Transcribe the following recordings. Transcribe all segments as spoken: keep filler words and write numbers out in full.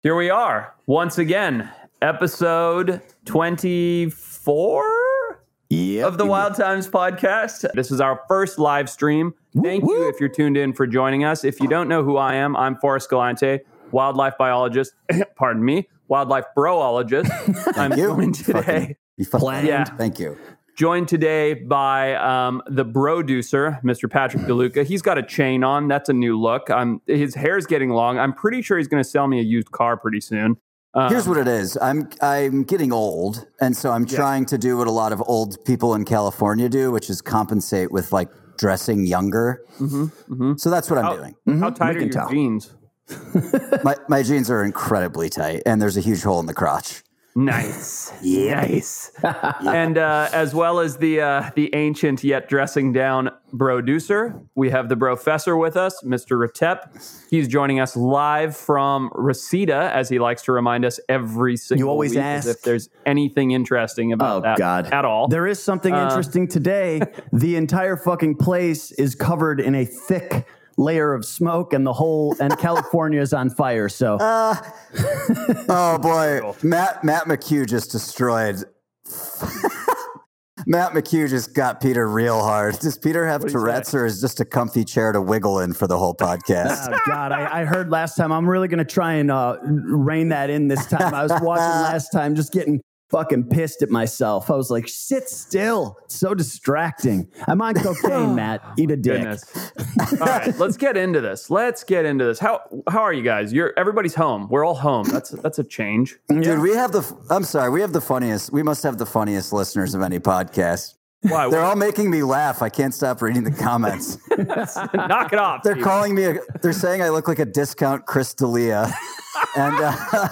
Here we are, once again, episode twenty-four yep. of the Wild Times podcast. This is our first live stream. Thank woo, you woo. if you're tuned in for joining us. If you don't know who I am, I'm Forrest Galante, wildlife biologist, pardon me, wildlife broologist. I'm you. joined today. You planned. Yeah. Thank you. Joined today by um, the broducer, Mister Patrick DeLuca. He's got a chain on. That's a new look. Um, his hair's getting long. I'm pretty sure he's going to sell me a used car pretty soon. Um, Here's what it is. I'm I'm getting old, and so I'm Yeah. trying to do what a lot of old people in California do, which is compensate with like dressing younger. mhm, mhm. So that's what I'm How, doing. how Mhm. tight We are can your tell. jeans? My my jeans are incredibly tight, and there's a huge hole in the crotch. Nice. Yeah. Nice. And uh, as well as the uh, the ancient yet dressing down broducer, we have the brofessor with us, Mister Retep. He's joining us live from Reseda, as he likes to remind us every single You always week, as ask. if there's anything interesting about Oh, that God. at all. There is something Uh, interesting today. The entire fucking place is covered in a thick layer of smoke, and the whole and California is on fire. So Uh, oh boy, Matt Matt McHugh just destroyed. Matt McHugh just got Peter real hard. Does Peter have What'd he Tourette's, say? or is just a comfy chair to wiggle in for the whole podcast? oh, God, I, I heard last time. I'm really going to try and uh, rein that in this time. I was watching last time, just getting fucking pissed at myself. I was like, sit still. It's so distracting. I'm on cocaine, Matt. Eat a dick. Goodness. All right, let's get into this. Let's get into this. How how are you guys? You're everybody's home. We're all home. That's that's a change. Dude, we have the. I'm sorry, we have the funniest. We must have the funniest listeners of any podcast. Why? They're all making me laugh. I can't stop reading the comments. Knock it off. They're Steve. calling me. A, they're saying I look like a discount Chris D'Elia, and uh,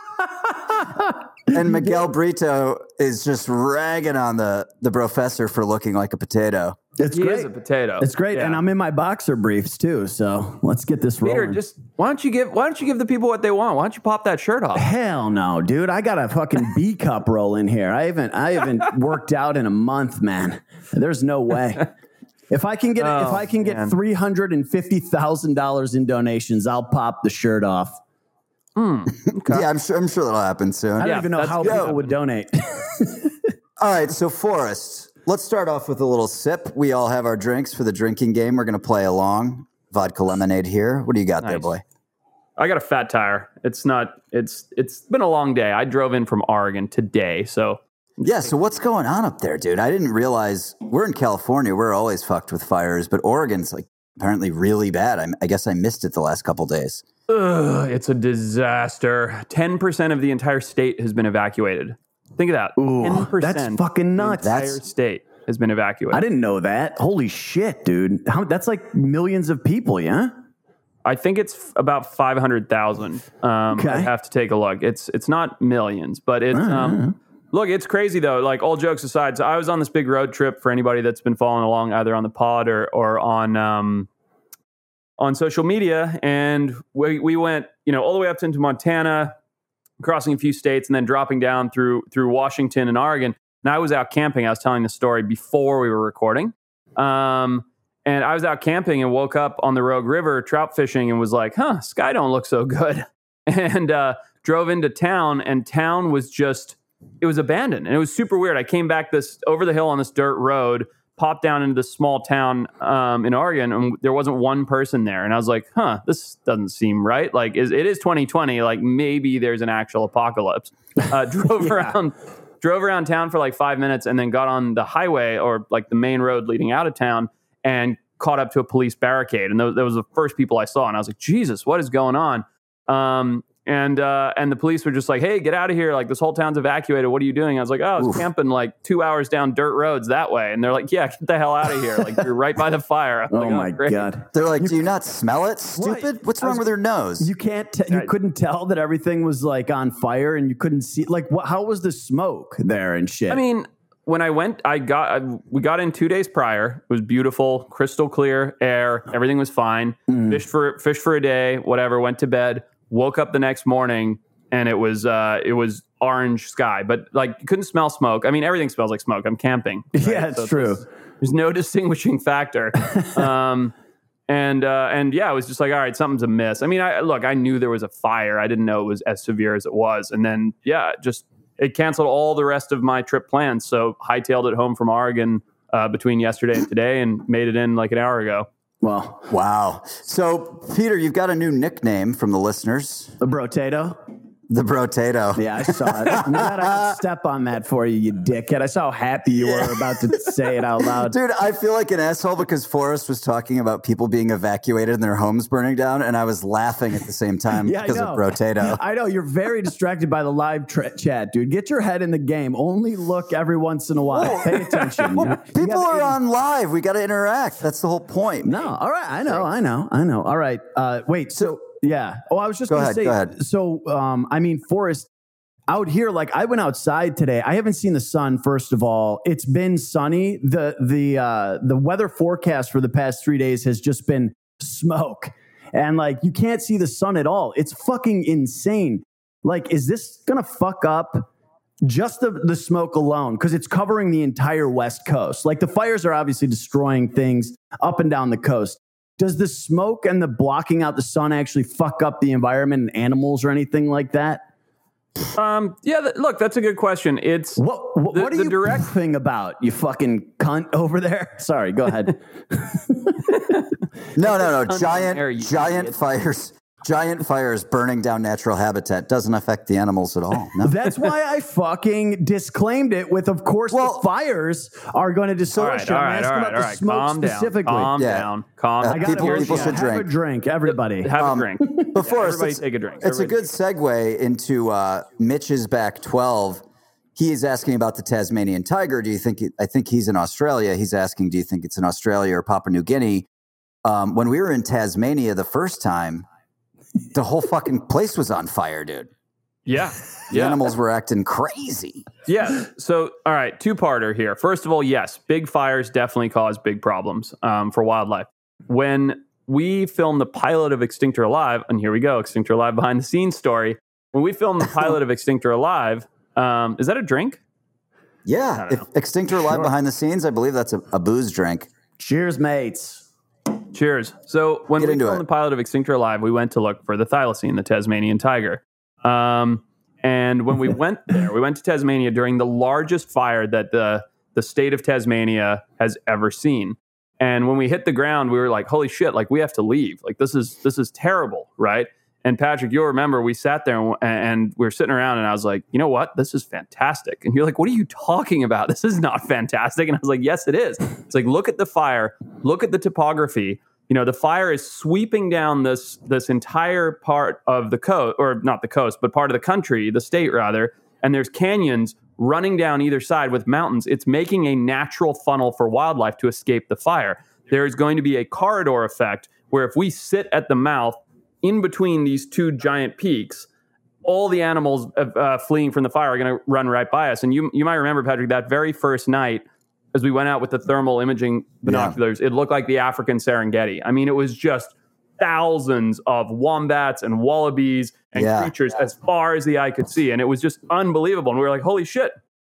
and Miguel Brito is just ragging on the the professor for looking like a potato. It's He great. is a potato. It's great, Yeah. and I'm in my boxer briefs too. So let's get this Peter, rolling. just why don't you give why don't you give the people what they want? Why don't you pop that shirt off? Hell no, dude! I got a fucking B cup roll in here. I haven't, I haven't worked out in a month, man. There's no way. If I can get, Oh, if I can man. get three hundred and fifty thousand dollars in donations, I'll pop the shirt off. Yeah, I'm sure. I'm sure that'll happen soon. I don't Yeah, even know that's how good. people would donate. All right, so Forrest, let's start off with a little sip. We all have our drinks for the drinking game. We're going to play along. Vodka lemonade here. What do you got there, Nice. boy? I got a fat tire. It's not. It's it's been a long day. I drove in from Oregon today, so Yeah, so what's going on up there, dude? I didn't realize we're in California. We're always fucked with fires, but Oregon's like apparently really bad. I, I guess I missed it the last couple days. ugh, it's a disaster. Ten percent of the entire state has been evacuated. Think of that. Ooh, Ten that's percent. fucking nuts. The entire state has been evacuated. I didn't know that. Holy shit, dude! How, that's like millions of people, yeah. I think it's f- about five hundred thousand. Um, Okay. I have to take a look. It's it's not millions, but it's um, look. It's crazy though. Like all jokes aside, so I was on this big road trip. For anybody that's been following along, either on the pod or or on um, on social media, and we we went you know all the way up into Montana, crossing a few states, and then dropping down through through Washington and Oregon. And I was out camping. I was telling the story before we were recording. Um, And I was out camping and woke up on the Rogue River trout fishing and was like, huh, sky don't look so good. And uh, drove into town, and town was just, it was abandoned. And it was super weird. I came back this over the hill on this dirt road, popped down into this small town um, in Oregon, and there wasn't one person there. And I was like, huh, this doesn't seem right. Like, is, it is twenty twenty. Like, maybe there's an actual apocalypse. Uh, drove Yeah. around. Drove around town for like five minutes and then got on the highway or like the main road leading out of town and caught up to a police barricade. And those, that was the first people I saw. And I was like, Jesus, what is going on? Um, and uh, and the police were just like, hey, get out of here. Like, this whole town's evacuated. What are you doing? I was like, oh, I was Oof. camping like two hours down dirt roads that way. And they're like, yeah, get the hell out of here. Like, you're right by the fire. I was Oh like, my great. god! They're like, do you not smell it? Stupid. What's I wrong was- with your nose? You can't. T- you Right. couldn't tell that everything was like on fire, and you couldn't see. Like, what? How was the smoke there and shit? I mean, when I went, I got I, we got in two days prior. It was beautiful, crystal clear air. Everything was fine. Mm. Fished for fished for a day, whatever. Went to bed. Woke up the next morning, and it was uh, it was orange sky, but like you couldn't smell smoke. I mean, everything smells like smoke. I'm camping. right? yeah, it's So true. There's, there's no distinguishing factor. um, And uh, and yeah, it was just like, all right, something's amiss. I mean, I look, I knew there was a fire. I didn't know it was as severe as it was. And then, yeah, just it canceled all the rest of my trip plans. So hightailed it home from Oregon uh, between yesterday and today and made it in like an hour ago. Well, wow. So, Peter, you've got a new nickname from the listeners. the Brotato. The Brotato. Yeah, I saw it. I'm glad I didn't step on that for you, you dickhead. I saw how happy you were about to say it out loud. Dude, I feel like an asshole because Forrest was talking about people being evacuated and their homes burning down, and I was laughing at the same time Yeah, because of Brotato. I know. You're very distracted by the live tra- chat, dude. Get your head in the game. Only look every once in a while. Pay attention. You know? You People gotta- are on live. We got to interact. That's the whole point. No, all right. I know. I know. I know. All right. Uh, wait. So, yeah. Oh, I was just Go going to ahead, say. go ahead. So, um, I mean, Forrest, out here, like I went outside today. I haven't seen the sun. First of all, it's been sunny. the the uh, The weather forecast for the past three days has just been smoke, and like you can't see the sun at all. It's fucking insane. Like, is this gonna fuck up just the the smoke alone? Because it's covering the entire West Coast. Like the fires are obviously destroying things up and down the coast. Does the smoke and the blocking out the sun actually fuck up the environment and animals or anything like that? Um, yeah, th- look, that's a good question. It's What what, the, what are the you direct thing about, you fucking cunt over there? Sorry, go ahead. No, no, no. There, Giant, you giant idiot. fires. Giant fires burning down natural habitat doesn't affect the animals at all. No. That's why I fucking disclaimed it with, of course, Well- the fires are going to destroy. all right, all I'm right, asking all right, about all the right. smoke Calm down, specifically. calm Yeah. down, calm Uh, down. I got people- it. people should Have drink. a drink, everybody. Have Um, a drink. Before us, Everybody it's, take a drink. it's a Everybody good segue into uh, Mitch's back twelve. He is asking about the Tasmanian tiger. Do you think? It, I think he's in Australia. He's asking, do you think it's in Australia or Papua New Guinea? Um, when we were in Tasmania the first time, the whole fucking place was on fire, dude. Yeah, The yeah. animals were acting crazy. Yeah. So, all right, two-parter here. First of all, yes, big fires definitely cause big problems um, for wildlife. When we filmed the pilot of Extinct or Alive, and here we go, Extinct or Alive behind the scenes story. When we filmed the pilot of Extinct or Alive, um, is that a drink? Yeah, if Extinct or Alive Sure. behind the scenes, I believe that's a, a booze drink. Cheers, mates. Cheers. So when Get we into filmed it. the pilot of Extinct or Alive, we went to look for the thylacine, the Tasmanian tiger. Um, and when we went there, we went to Tasmania during the largest fire that the the state of Tasmania has ever seen. And when we hit the ground, we were like, "Holy shit! Like we have to leave. Like this is this is terrible, right?" And Patrick, you'll remember we sat there and, and we were sitting around, and I was like, "You know what? This is fantastic." And you're like, "What are you talking about? This is not fantastic." And I was like, "Yes, it is." It's like, look at the fire, look at the topography. You know, the fire is sweeping down this this entire part of the coast, or not the coast, but part of the country, the state rather. And there's canyons running down either side with mountains. It's making a natural funnel for wildlife to escape the fire. There is going to be a corridor effect where if we sit at the mouth in between these two giant peaks, all the animals uh, fleeing from the fire are going to run right by us. And you you might remember, Patrick, that very first night, as we went out with the thermal imaging binoculars, yeah. It looked like the African Serengeti. I mean, it was just thousands of wombats and wallabies and Yeah. creatures as far as the eye could see. And it was just unbelievable. And we were like, holy shit,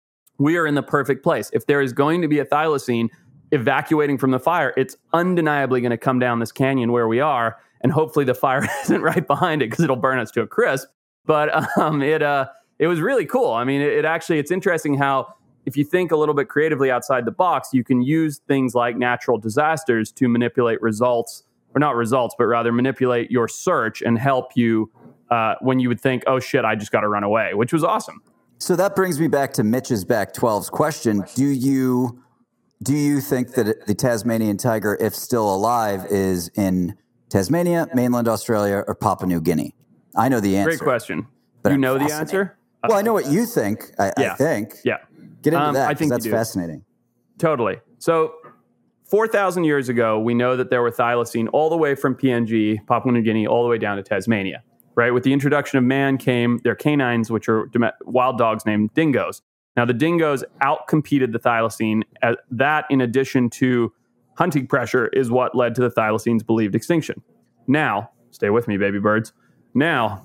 we are in the perfect place. If there is going to be a thylacine evacuating from the fire, it's undeniably going to come down this canyon where we are. And hopefully the fire isn't right behind it because it'll burn us to a crisp. But um, it uh, it was really cool. I mean, it, it actually, it's interesting how if you think a little bit creatively outside the box, you can use things like natural disasters to manipulate results, or not results, but rather manipulate your search and help you uh, when you would think, oh shit, I just got to run away, which was awesome. So that brings me back to Mitch's back twelve's question. Do you do you think that the Tasmanian tiger, if still alive, is in Tasmania, mainland Australia, or Papua New Guinea? I know the answer. Great question. but You I'm know the fascinated. answer? Well, I know what you think. I, Yeah. I think. Yeah. Get into Um, that. I 'cause think you that's do. fascinating. Totally. So four thousand years ago, we know that there were thylacine all the way from P N G, Papua New Guinea, all the way down to Tasmania, right? With the introduction of man came their canines, which are dom- wild dogs named dingoes. Now, the dingoes outcompeted the thylacine. Uh, that, in addition to hunting pressure, is what led to the thylacine's believed extinction. Now, stay with me, baby birds. Now,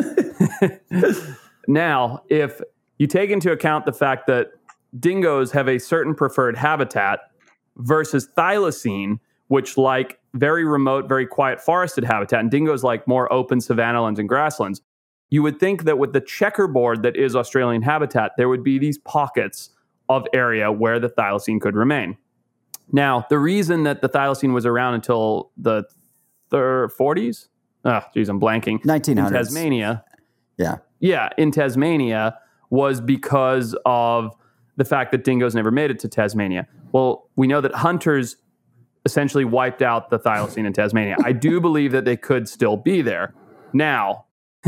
now, if you take into account the fact that dingoes have a certain preferred habitat versus thylacine, which, like very remote, very quiet forested habitat, and dingoes like more open savannalands and grasslands. You would think that with the checkerboard that is Australian habitat, there would be these pockets of area where the thylacine could remain. Now, the reason that the thylacine was around until the thir- forties, oh, geez, I'm blanking. nineteen hundreds. In Tasmania. Yeah. Yeah, in Tasmania was because of the fact that dingoes never made it to Tasmania. Well, we know that hunters essentially wiped out the thylacine in Tasmania. I do believe that they could still be there. Now,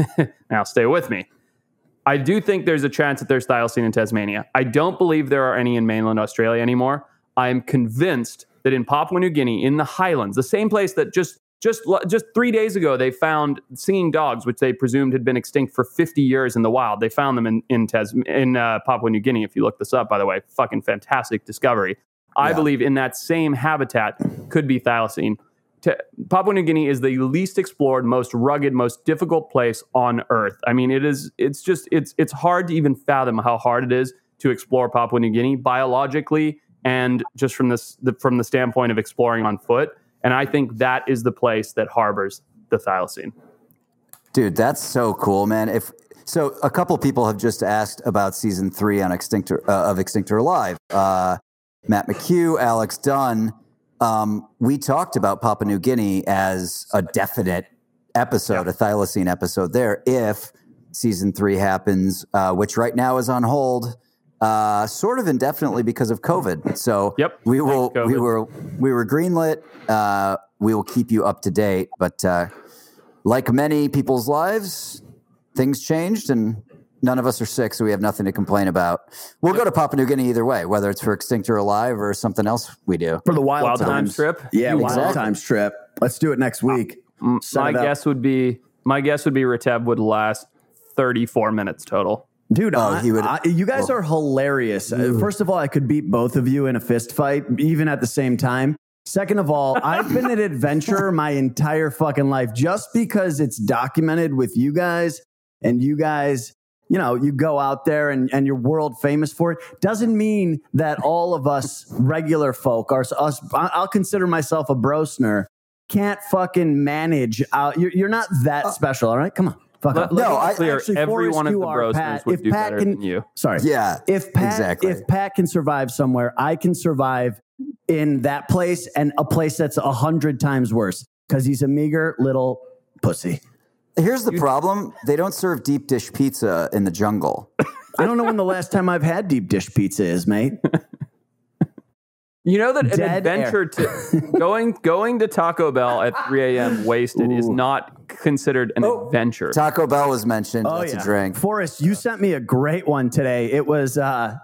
now stay with me. I do think there's a chance that there's thylacine in Tasmania. I don't believe there are any in mainland Australia anymore. I'm convinced that in Papua New Guinea, in the highlands, the same place that just just just three days ago they found singing dogs, which they presumed had been extinct for fifty years in the wild. They found them in in, Tas- in uh, Papua New Guinea. If you look this up, by the way, fucking fantastic discovery. I yeah. believe in that same habitat could be thylacine. To, Papua New Guinea is the least explored, most rugged, most difficult place on Earth. I mean, it is. It's just. It's. It's hard to even fathom how hard it is to explore Papua New Guinea biologically and just from this, the, from the standpoint of exploring on foot. And I think that is the place that harbors the thylacine. Dude, that's so cool, man. If so, a couple people have just asked about season three on Extinct uh, of Extinct or Alive. Uh, Matt McHugh, Alex Dunn. Um, we talked about Papua New Guinea as a definite episode, yeah. a thylacine episode there, if season three happens, uh, which right now is on hold, uh, sort of indefinitely because of COVID. So yep. we will, we were, we were greenlit. Uh, we will keep you up to date, but uh, like many people's lives, things changed and none of us are sick, so we have nothing to complain about. We'll yep. go to Papua New Guinea either way, whether it's for Extinct or Alive or something else we do. For the Wild, wild Times. Times trip? Yeah, exactly. Wild Times trip. Let's do it next week. Uh, my guess would be my guess would be Rateb would last thirty-four minutes total. Dude, oh, I, he would, I, you guys well, are hilarious. Uh, first of all, I could beat both of you in a fist fight, even at the same time. Second of all, I've been an adventurer my entire fucking life just because it's documented with you guys and you guys... You know, you go out there and, and you're world famous for it. Doesn't mean that all of us regular folk are us. I'll consider myself a brosner. Can't fucking manage. Out. You're, you're not that special. All right, come on. Fuck let, up. No, I clear. actually, Every Forrest, one of the brosners Pat, would if do Pat better can, than you. Sorry. Yeah. If Pat, exactly. if Pat can survive somewhere, I can survive in that place and a place that's a hundred times worse because he's a meager little pussy. Here's the problem. They don't serve deep dish pizza in the jungle. I don't know when the last time I've had deep dish pizza is, mate. You know that an Dead adventure air. to going going to Taco Bell at three a.m. wasted Ooh. is not considered an oh, adventure. Taco Bell was mentioned. Oh, That's yeah. a drink. Forrest, you sent me a great one today. It was... Uh,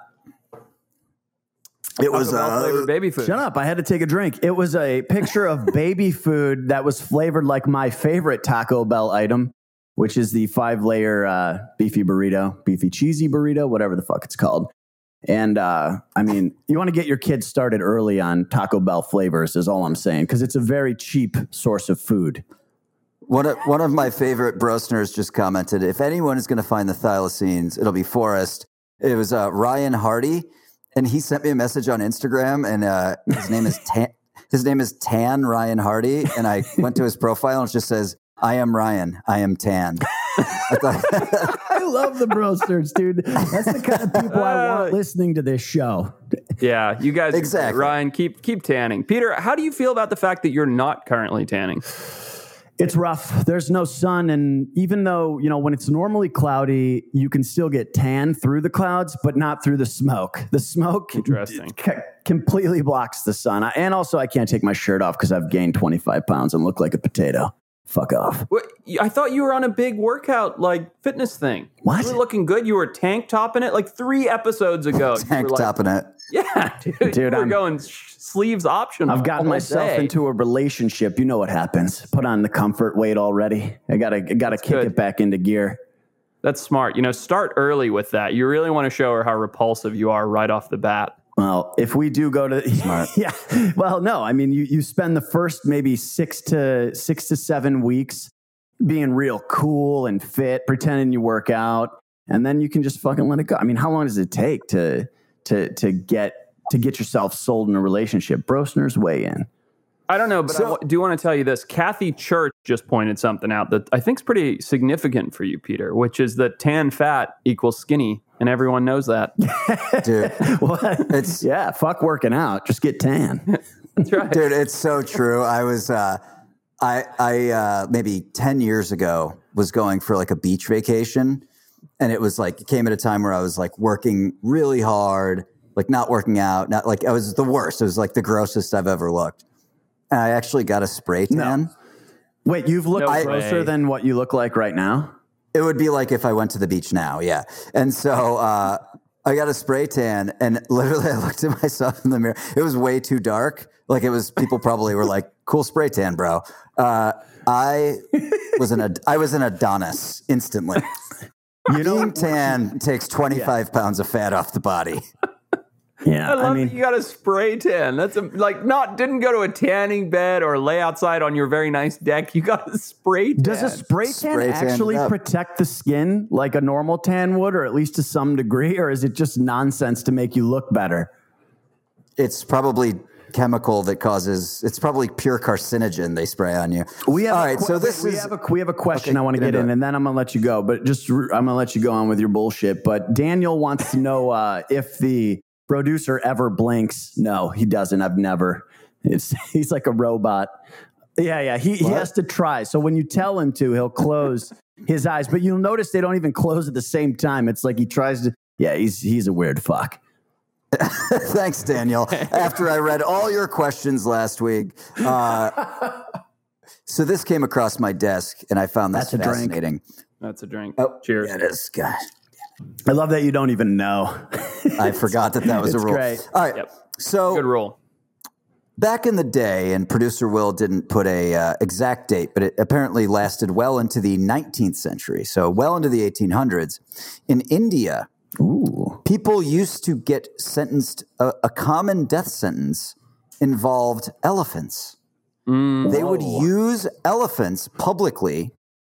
It was uh, flavored baby food. Shut up. I had to take a drink. It was a picture of baby food that was flavored like my favorite Taco Bell item, which is the five layer uh, beefy burrito, beefy cheesy burrito, whatever the fuck it's called. And uh, I mean, you want to get your kids started early on Taco Bell flavors is all I'm saying, because it's a very cheap source of food. One of, one of my favorite brosners just commented, if anyone is going to find the thylacines, it'll be Forrest. It was uh, Ryan Hardy. And he sent me a message on Instagram, and uh, his name is Tan, his name is Tan Ryan Hardy. And I went to his profile, and it just says, "I am Ryan. I am Tan." I, thought, I love the brosters, dude. That's the kind of people I want listening to this show. Yeah, you guys. Exactly. Ryan, keep keep tanning. Peter, how do you feel about the fact that you're not currently tanning? It's rough. There's no sun. And even though, you know, when it's normally cloudy, you can still get tan through the clouds, but not through the smoke. The smoke Interesting. c- completely blocks the sun. And also, I can't take my shirt off because I've gained twenty-five pounds and look like a potato. Fuck off. What? I thought you were on a big workout, like, fitness thing. What? You were looking good. You were tank topping it like three episodes ago. Tank like, topping it. Yeah, dude. Dude, you were I'm, going sleeves optional. I've gotten myself day. into a relationship. You know what happens. Put on the comfort weight already. I gotta, I gotta kick good. it back into gear. That's smart. You know, start early with that. You really want to show her how repulsive you are right off the bat. Well, if we do go to Smart. yeah, well, no, I mean, you you spend the first maybe six to six to seven weeks being real cool and fit, pretending you work out, and then you can just fucking let it go. I mean, how long does it take to to to get to get yourself sold in a relationship? Brosner's way in. I don't know, but So- I w- do want to tell you this. Kathy Church just pointed something out that I think is pretty significant for you, Peter, which is that tan fat equals skinny, and everyone knows that. Dude, What? It's- yeah, fuck working out. Just get tan. That's right. dude, it's so true. I was, uh, I, I, uh, maybe ten years ago was going for like a beach vacation. And it was like, it came at a time where I was like working really hard, like not working out, not like I was the worst. It was like the grossest I've ever looked. And I actually got a spray tan. Wait, you've looked No closer way. than what you look like right now? It would be like if I went to the beach now, yeah. And so uh, I got a spray tan, and literally I looked at myself in the mirror. It was way too dark. Like it was, people probably were like, "Cool spray tan, bro." Uh, I was an Ad- I was an Adonis instantly. You know, Being tan takes twenty-five pounds of fat off the body. yeah, I love I mean, that you got a spray tan. That's a, like not didn't go to a tanning bed or lay outside on your very nice deck. You got a spray tan. does a spray tan Spray tan actually it up. protect the skin like a normal tan would, or at least to some degree, or is it just nonsense to make you look better? It's probably chemical that causes. It's probably pure carcinogen they spray on you. We have All a right, que- so this we is have a we have a question Okay, I want to get get into in, it. and then I'm gonna let you go. But just I'm gonna let you go on with your bullshit. But Daniel wants to know uh, if the producer ever blinks. No, he doesn't. I've never. It's he's like a robot. Yeah, yeah. He he What? has to try. So when you tell him to, he'll close his eyes. But you'll notice they don't even close at the same time. It's like he tries to. Yeah, he's he's a weird fuck. Thanks, Daniel. After I read all your questions last week, uh, so this came across my desk, and I found this That's a drink. fascinating. That's a drink. Oh, Cheers. Yeah, it is. God, I love that you don't even know. I forgot that that was a It's rule. great. All right, Yep. so Good rule. back in the day, and producer Will didn't put a uh, exact date, but it apparently lasted well into the nineteenth century, so well into the eighteen hundreds. In India, Ooh. people used to get sentenced, a, a common death sentence involved elephants. They would use elephants publicly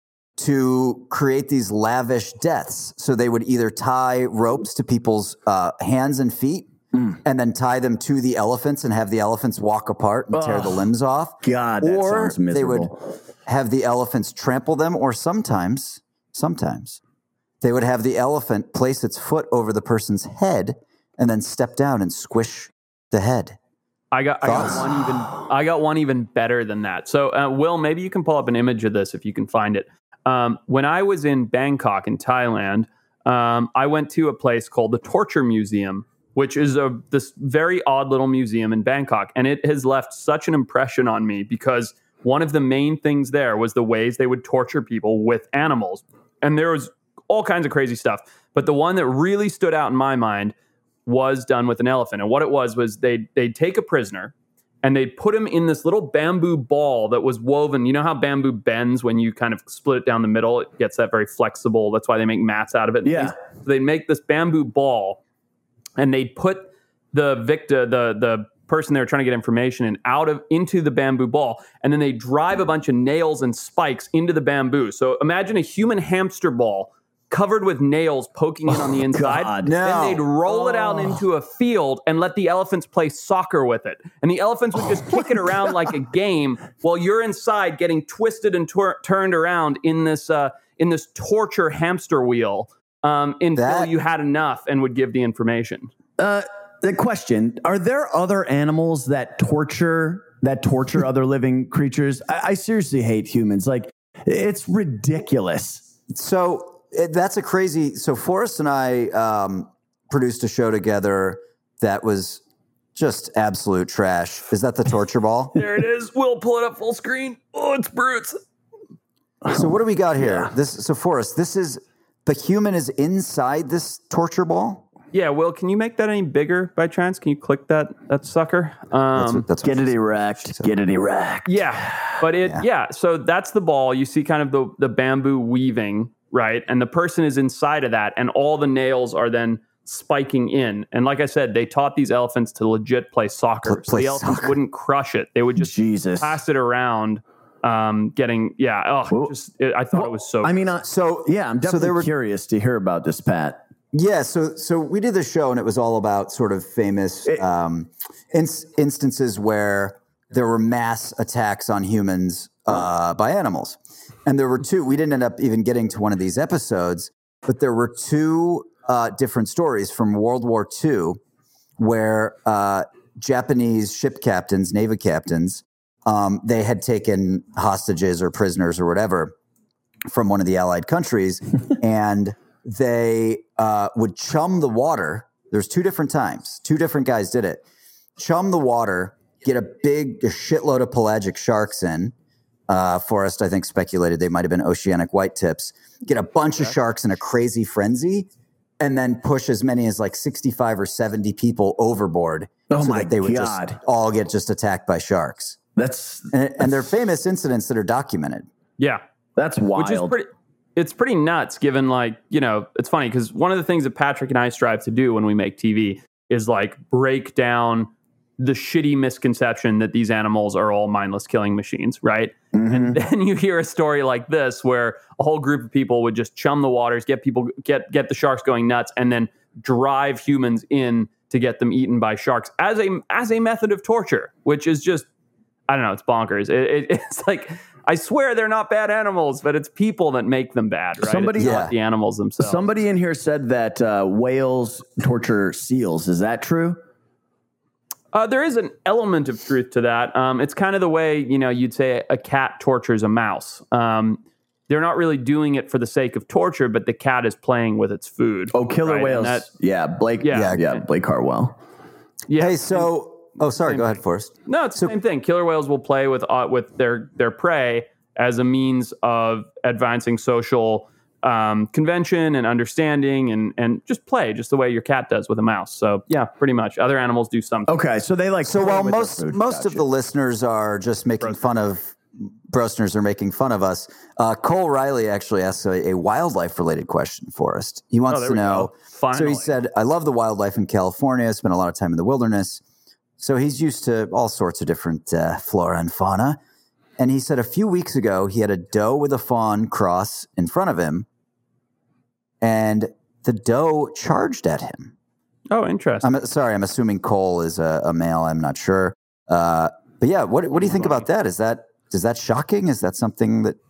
to create these lavish deaths. So they would either tie ropes to people's uh, hands and feet and then tie them to the elephants and have the elephants walk apart and tear the limbs off. God, that or sounds they would miserable. have the elephants trample them, or sometimes, sometimes they would have the elephant place its foot over the person's head and then step down and squish the head. I got I got Thoughts? one even I got one even better than that. So uh, Will, maybe you can pull up an image of this if you can find it. Um, when I was in Bangkok in Thailand, um, I went to a place called the Torture Museum, which is a this very odd little museum in Bangkok, and it has left such an impression on me because one of the main things there was the ways they would torture people with animals, and there was all kinds of crazy stuff. But the one that really stood out in my mind was done with an elephant. And what it was was they'd, they'd take a prisoner and they'd put him in this little bamboo ball that was woven. You know how bamboo bends when you kind of split it down the middle? It gets that very flexible. That's why they make mats out of it. Yeah. So they'd make this bamboo ball and they'd put the victim, the, the person they were trying to get information in, out of into the bamboo ball. And then they drive a bunch of nails and spikes into the bamboo. So imagine a human hamster ball covered with nails poking in on the inside. God. No. Then they'd roll it out Oh. into a field and let the elephants play soccer with it. And the elephants would just kick it around like a game while you're inside getting twisted and tor- turned around in this uh, in this torture hamster wheel um, until That- you had enough and would give the information. Uh, the question: are there other animals that torture that torture other living creatures? I, I seriously hate humans. Like, it's ridiculous. So it, that's a crazy. So Forrest and I um, produced a show together that was just absolute trash. Is that the torture ball? There it is. We'll pull it up full screen. Oh, it's brutes. So what do we got here? This. So Forrest, this is the human is inside this torture ball. Yeah, Will, can you make that any bigger by chance? Can you click that that sucker? That's Um, what, that's what Get it she said. erect. Get it erect. Yeah, but it yeah. So that's the ball. You see kind of the the bamboo weaving, right? And the person is inside of that, and all the nails are then spiking in. And like I said, they taught these elephants to legit play soccer. Pl- so play the elephants soccer. wouldn't crush it; they would just Jesus. pass it around, um, getting yeah. Oh, Well- just it, I thought it was so. I mean, uh, So yeah, I'm so definitely there were curious to hear about this, Pat. Yeah, so so we did the show, and it was all about sort of famous um, ins- instances where there were mass attacks on humans uh, by animals. And there were two, we didn't end up even getting to one of these episodes, but there were two uh, different stories from World War Two where uh, Japanese ship captains, Navy captains, um, they had taken hostages or prisoners or whatever from one of the Allied countries, and they uh, would chum the water. There's two different times. Two different guys did it. Chum the water, get a big a shitload of pelagic sharks in. Uh, Forrest, I think, speculated they might have been oceanic white tips. Get a bunch okay. of sharks in a crazy frenzy, and then push as many as like sixty-five or seventy people overboard. Oh so my that they would God. just all get just attacked by sharks. That's, and, that's and they're famous incidents that are documented. Yeah. That's wild. Which is pretty, it's pretty nuts given, like, you know, it's funny because one of the things that Patrick and I strive to do when we make T V is like break down the shitty misconception that these animals are all mindless killing machines, right? Mm-hmm. And then you hear a story like this where a whole group of people would just chum the waters, get people, get get the sharks going nuts, and then drive humans in to get them eaten by sharks as a as a method of torture, which is just, I don't know, it's bonkers. It, it, it's like, I swear they're not bad animals, but it's people that make them bad, right? Somebody, it's yeah. not the animals themselves. Somebody in here said that uh, whales torture seals. Is that true? Uh, there is an element of truth to that. Um, it's kind of the way, you know, you'd say a cat tortures a mouse. Um, they're not really doing it for the sake of torture, but the cat is playing with its food. Oh, killer right? whales. That, yeah, Blake. Yeah, yeah, yeah, Blake Hartwell. Yeah. Hey, so, oh, sorry, go ahead, Forrest. No, it's so, the same thing. Killer whales will play with uh, with their, their prey as a means of advancing social um, convention and understanding and, and just play, just the way your cat does with a mouse. So, yeah, pretty much. Other animals do something. Okay, so they like... So while most most gotcha. of the listeners are just making Brosners. fun of... Brosners are making fun of us, uh, Cole Riley actually asks a, a wildlife-related question for us. He wants oh, to know... So he said, I love the wildlife in California. I spent a lot of time in the wilderness. So he's used to all sorts of different uh, flora and fauna. And he said a few weeks ago, he had a doe with a fawn cross in front of him, and the doe charged at him. Oh, interesting. I'm sorry, I'm assuming Cole is a, a male. I'm not sure. Uh, but yeah, what what do you think about that? Is that is that shocking? Is that something that?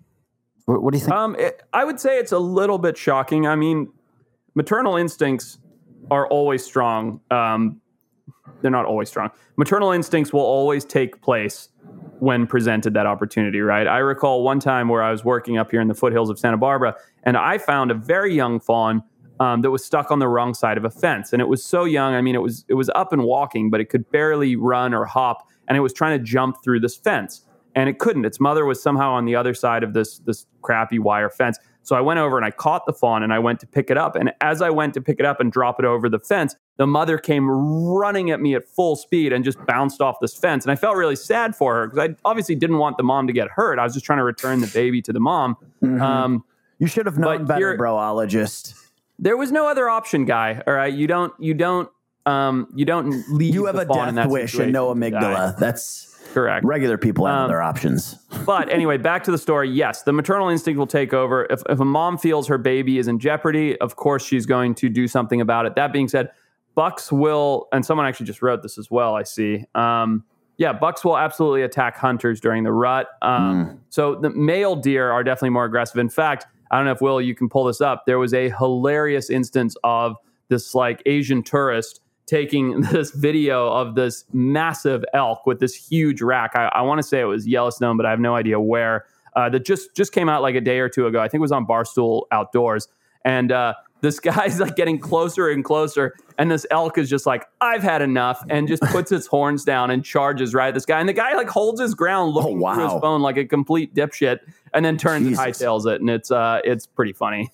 What, what do you think? Um, it, I would say it's a little bit shocking. I mean, maternal instincts are always strong. Um, they're not always strong. Maternal instincts will always take place when presented that opportunity, right? I recall one time where I was working up here in the foothills of Santa Barbara, and I found a very young fawn um, that was stuck on the wrong side of a fence. And it was so young. I mean, it was it was up and walking, but it could barely run or hop, and it was trying to jump through this fence, and it couldn't. Its mother was somehow on the other side of this this crappy wire fence. So I went over and I caught the fawn and I went to pick it up. And as I went to pick it up and drop it over the fence, the mother came running at me at full speed and just bounced off this fence. And I felt really sad for her because I obviously didn't want the mom to get hurt. I was just trying to return the baby to the mom. Mm-hmm. Um, you should have known better, here, broologist. There was no other option, guy. All right, you don't, you don't, um, you don't leave. You have the a fawn death in that wish situation and no amygdala. That's correct. Regular people have um, other options. But anyway, back to the story. Yes, the maternal instinct will take over. If, if a mom feels her baby is in jeopardy, of course she's going to do something about it. That being said, bucks will, and someone actually just wrote this as well, I see. Um, yeah, bucks will absolutely attack hunters during the rut. Um, mm. So the male deer are definitely more aggressive. In fact, I don't know if, Will, you can pull this up. There was a hilarious instance of this like Asian tourist taking this video of this massive elk with this huge rack. I, I want to say it was Yellowstone, but I have no idea where. Uh, that just just came out like a day or two ago. I think it was on Barstool Outdoors. And uh, this guy's like getting closer and closer. And this elk is just like, I've had enough, and just puts its horns down and charges right at this guy. And the guy like holds his ground looking oh, wow. through his phone like a complete dipshit, and then turns Jesus. and hightails it. And it's uh, it's pretty funny.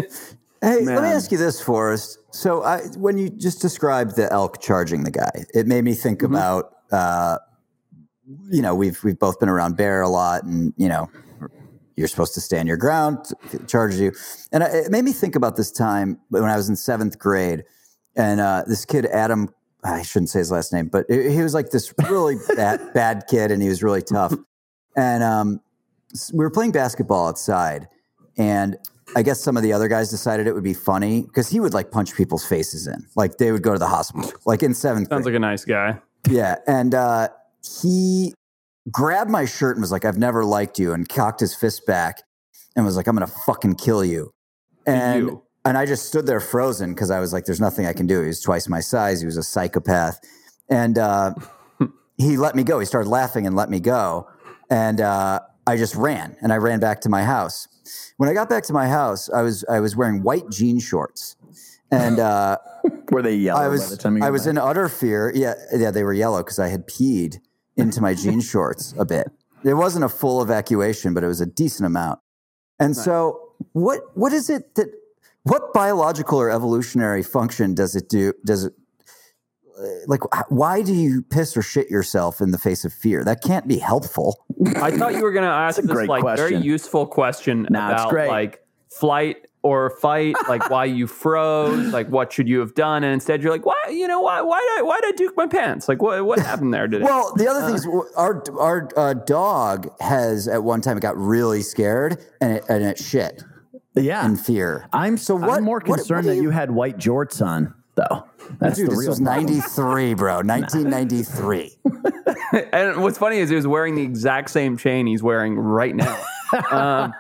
Hey, Man. let me ask you this, Forrest. So I, when you just described the elk charging the guy, it made me think mm-hmm. about, uh, you know, we've we've both been around bear a lot, and, you know, you're supposed to stand your ground, it charges you. And it made me think about this time when I was in seventh grade, and uh, this kid, Adam, I shouldn't say his last name, but he was like this really bad, bad kid, and he was really tough. And um, we were playing basketball outside, and I guess some of the other guys decided it would be funny because he would like punch people's faces in. Like they would go to the hospital, like in seventh grade. Sounds like a nice guy. Yeah. And uh, he grabbed my shirt and was like, "I've never liked you," and cocked his fist back and was like, "I'm gonna fucking kill you." And you. and I just stood there frozen because I was like, "There's nothing I can do." He was twice my size. He was a psychopath, and uh, he let me go. He started laughing and let me go, and uh, I just ran and I ran back to my house. When I got back to my house, I was I was wearing white jean shorts, and uh, were they yellow? I was by the time you got I was back? in utter fear. Yeah, yeah, they were yellow because I had peed into my jean shorts a bit. It wasn't a full evacuation, but it was a decent amount. And nice. So, what what is it that what biological or evolutionary function does it do? Does it like why do you piss or shit yourself in the face of fear? That can't be helpful. I thought you were going to ask this like question. very useful question nah, about like flight or fight, like why you froze, like what should you have done, and instead you're like, why, you know, why, why did I, why did I duke my pants? Like what, what happened there? Did it? Well, the other uh, thing is our our uh, dog has at one time got really scared and it, and it shit. Yeah, in fear. I'm so. What, I'm more concerned what, what you, that you had white jorts on, though. That's Dude, the this real was ninety-three, bro. nineteen ninety-three. And what's funny is he was wearing the exact same chain he's wearing right now. Um,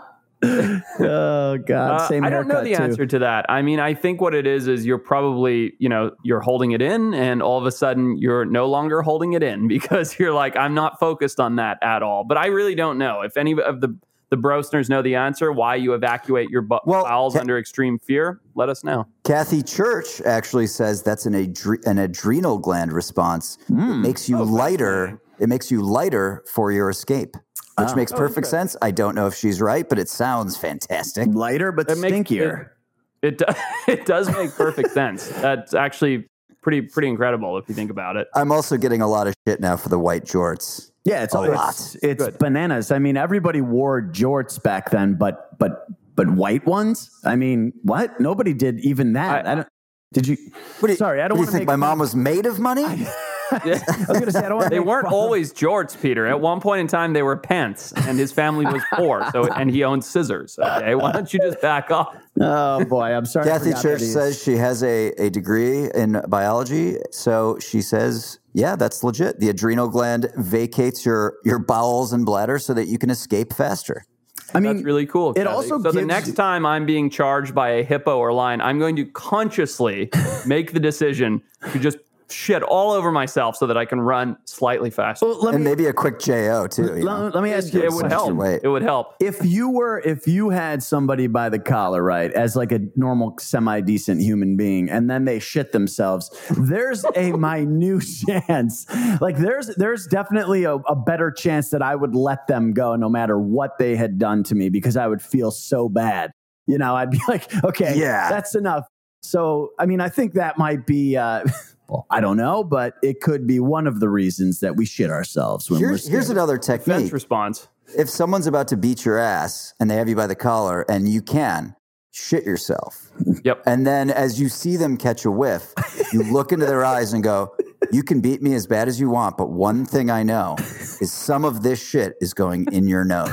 oh God! Same uh, I don't know the too. answer to that. I mean, I think what it is is you're probably, you know, you're holding it in, and all of a sudden you're no longer holding it in because you're like, I'm not focused on that at all. But I really don't know if any of the the Brosners know the answer why you evacuate your bu- well, bowels ca- under extreme fear. Let us know. Kathy Church actually says that's an adre- an adrenal gland response. Mm. It makes you oh, lighter. It makes you lighter for your escape. Which oh. makes perfect oh, okay. sense. I don't know if she's right, but it sounds fantastic. Lighter, but it stinkier. Makes, it, it, does, it does make perfect sense. That's actually pretty pretty incredible if you think about it. I'm also getting a lot of shit now for the white jorts. Yeah, it's a it's, lot. It's Good. bananas. I mean, everybody wore jorts back then, but but but white ones. I mean, what? Nobody did even that. I, I don't. Did you? What do you sorry, I don't. What do you think my mom was made of money? I, Yeah. I was gonna say, I don't they weren't fun. always jorts, Peter. At one point in time, they were pants, and his family was poor, so and he owned scissors. Okay, why don't you just back off? Oh boy, I'm sorry. Kathy Church says she has a, a degree in biology, so she says, yeah, that's legit. The adrenal gland vacates your your bowels and bladder so that you can escape faster. I mean, that's really cool. It Kathy. also so gives the next time I'm being charged by a hippo or lion, I'm going to consciously make the decision to just shit all over myself so that I can run slightly faster. Well, and me, maybe a quick J O too. Let, let, let me ask you. It would help. It would help. If you were, if you had somebody by the collar, right, as like a normal, semi-decent human being, and then they shit themselves, there's a minute chance. Like there's, there's definitely a, a better chance that I would let them go no matter what they had done to me because I would feel so bad. You know, I'd be like, okay, yeah, that's enough. So, I mean, I think that might be. Uh, Well, I don't know, but it could be one of the reasons that we shit ourselves when here's, we're scared. Here's another technique. Defense response. If someone's about to beat your ass and they have you by the collar and you can, shit yourself. Yep. And then as you see them catch a whiff, you look into their eyes and go, you can beat me as bad as you want, but one thing I know is some of this shit is going in your nose.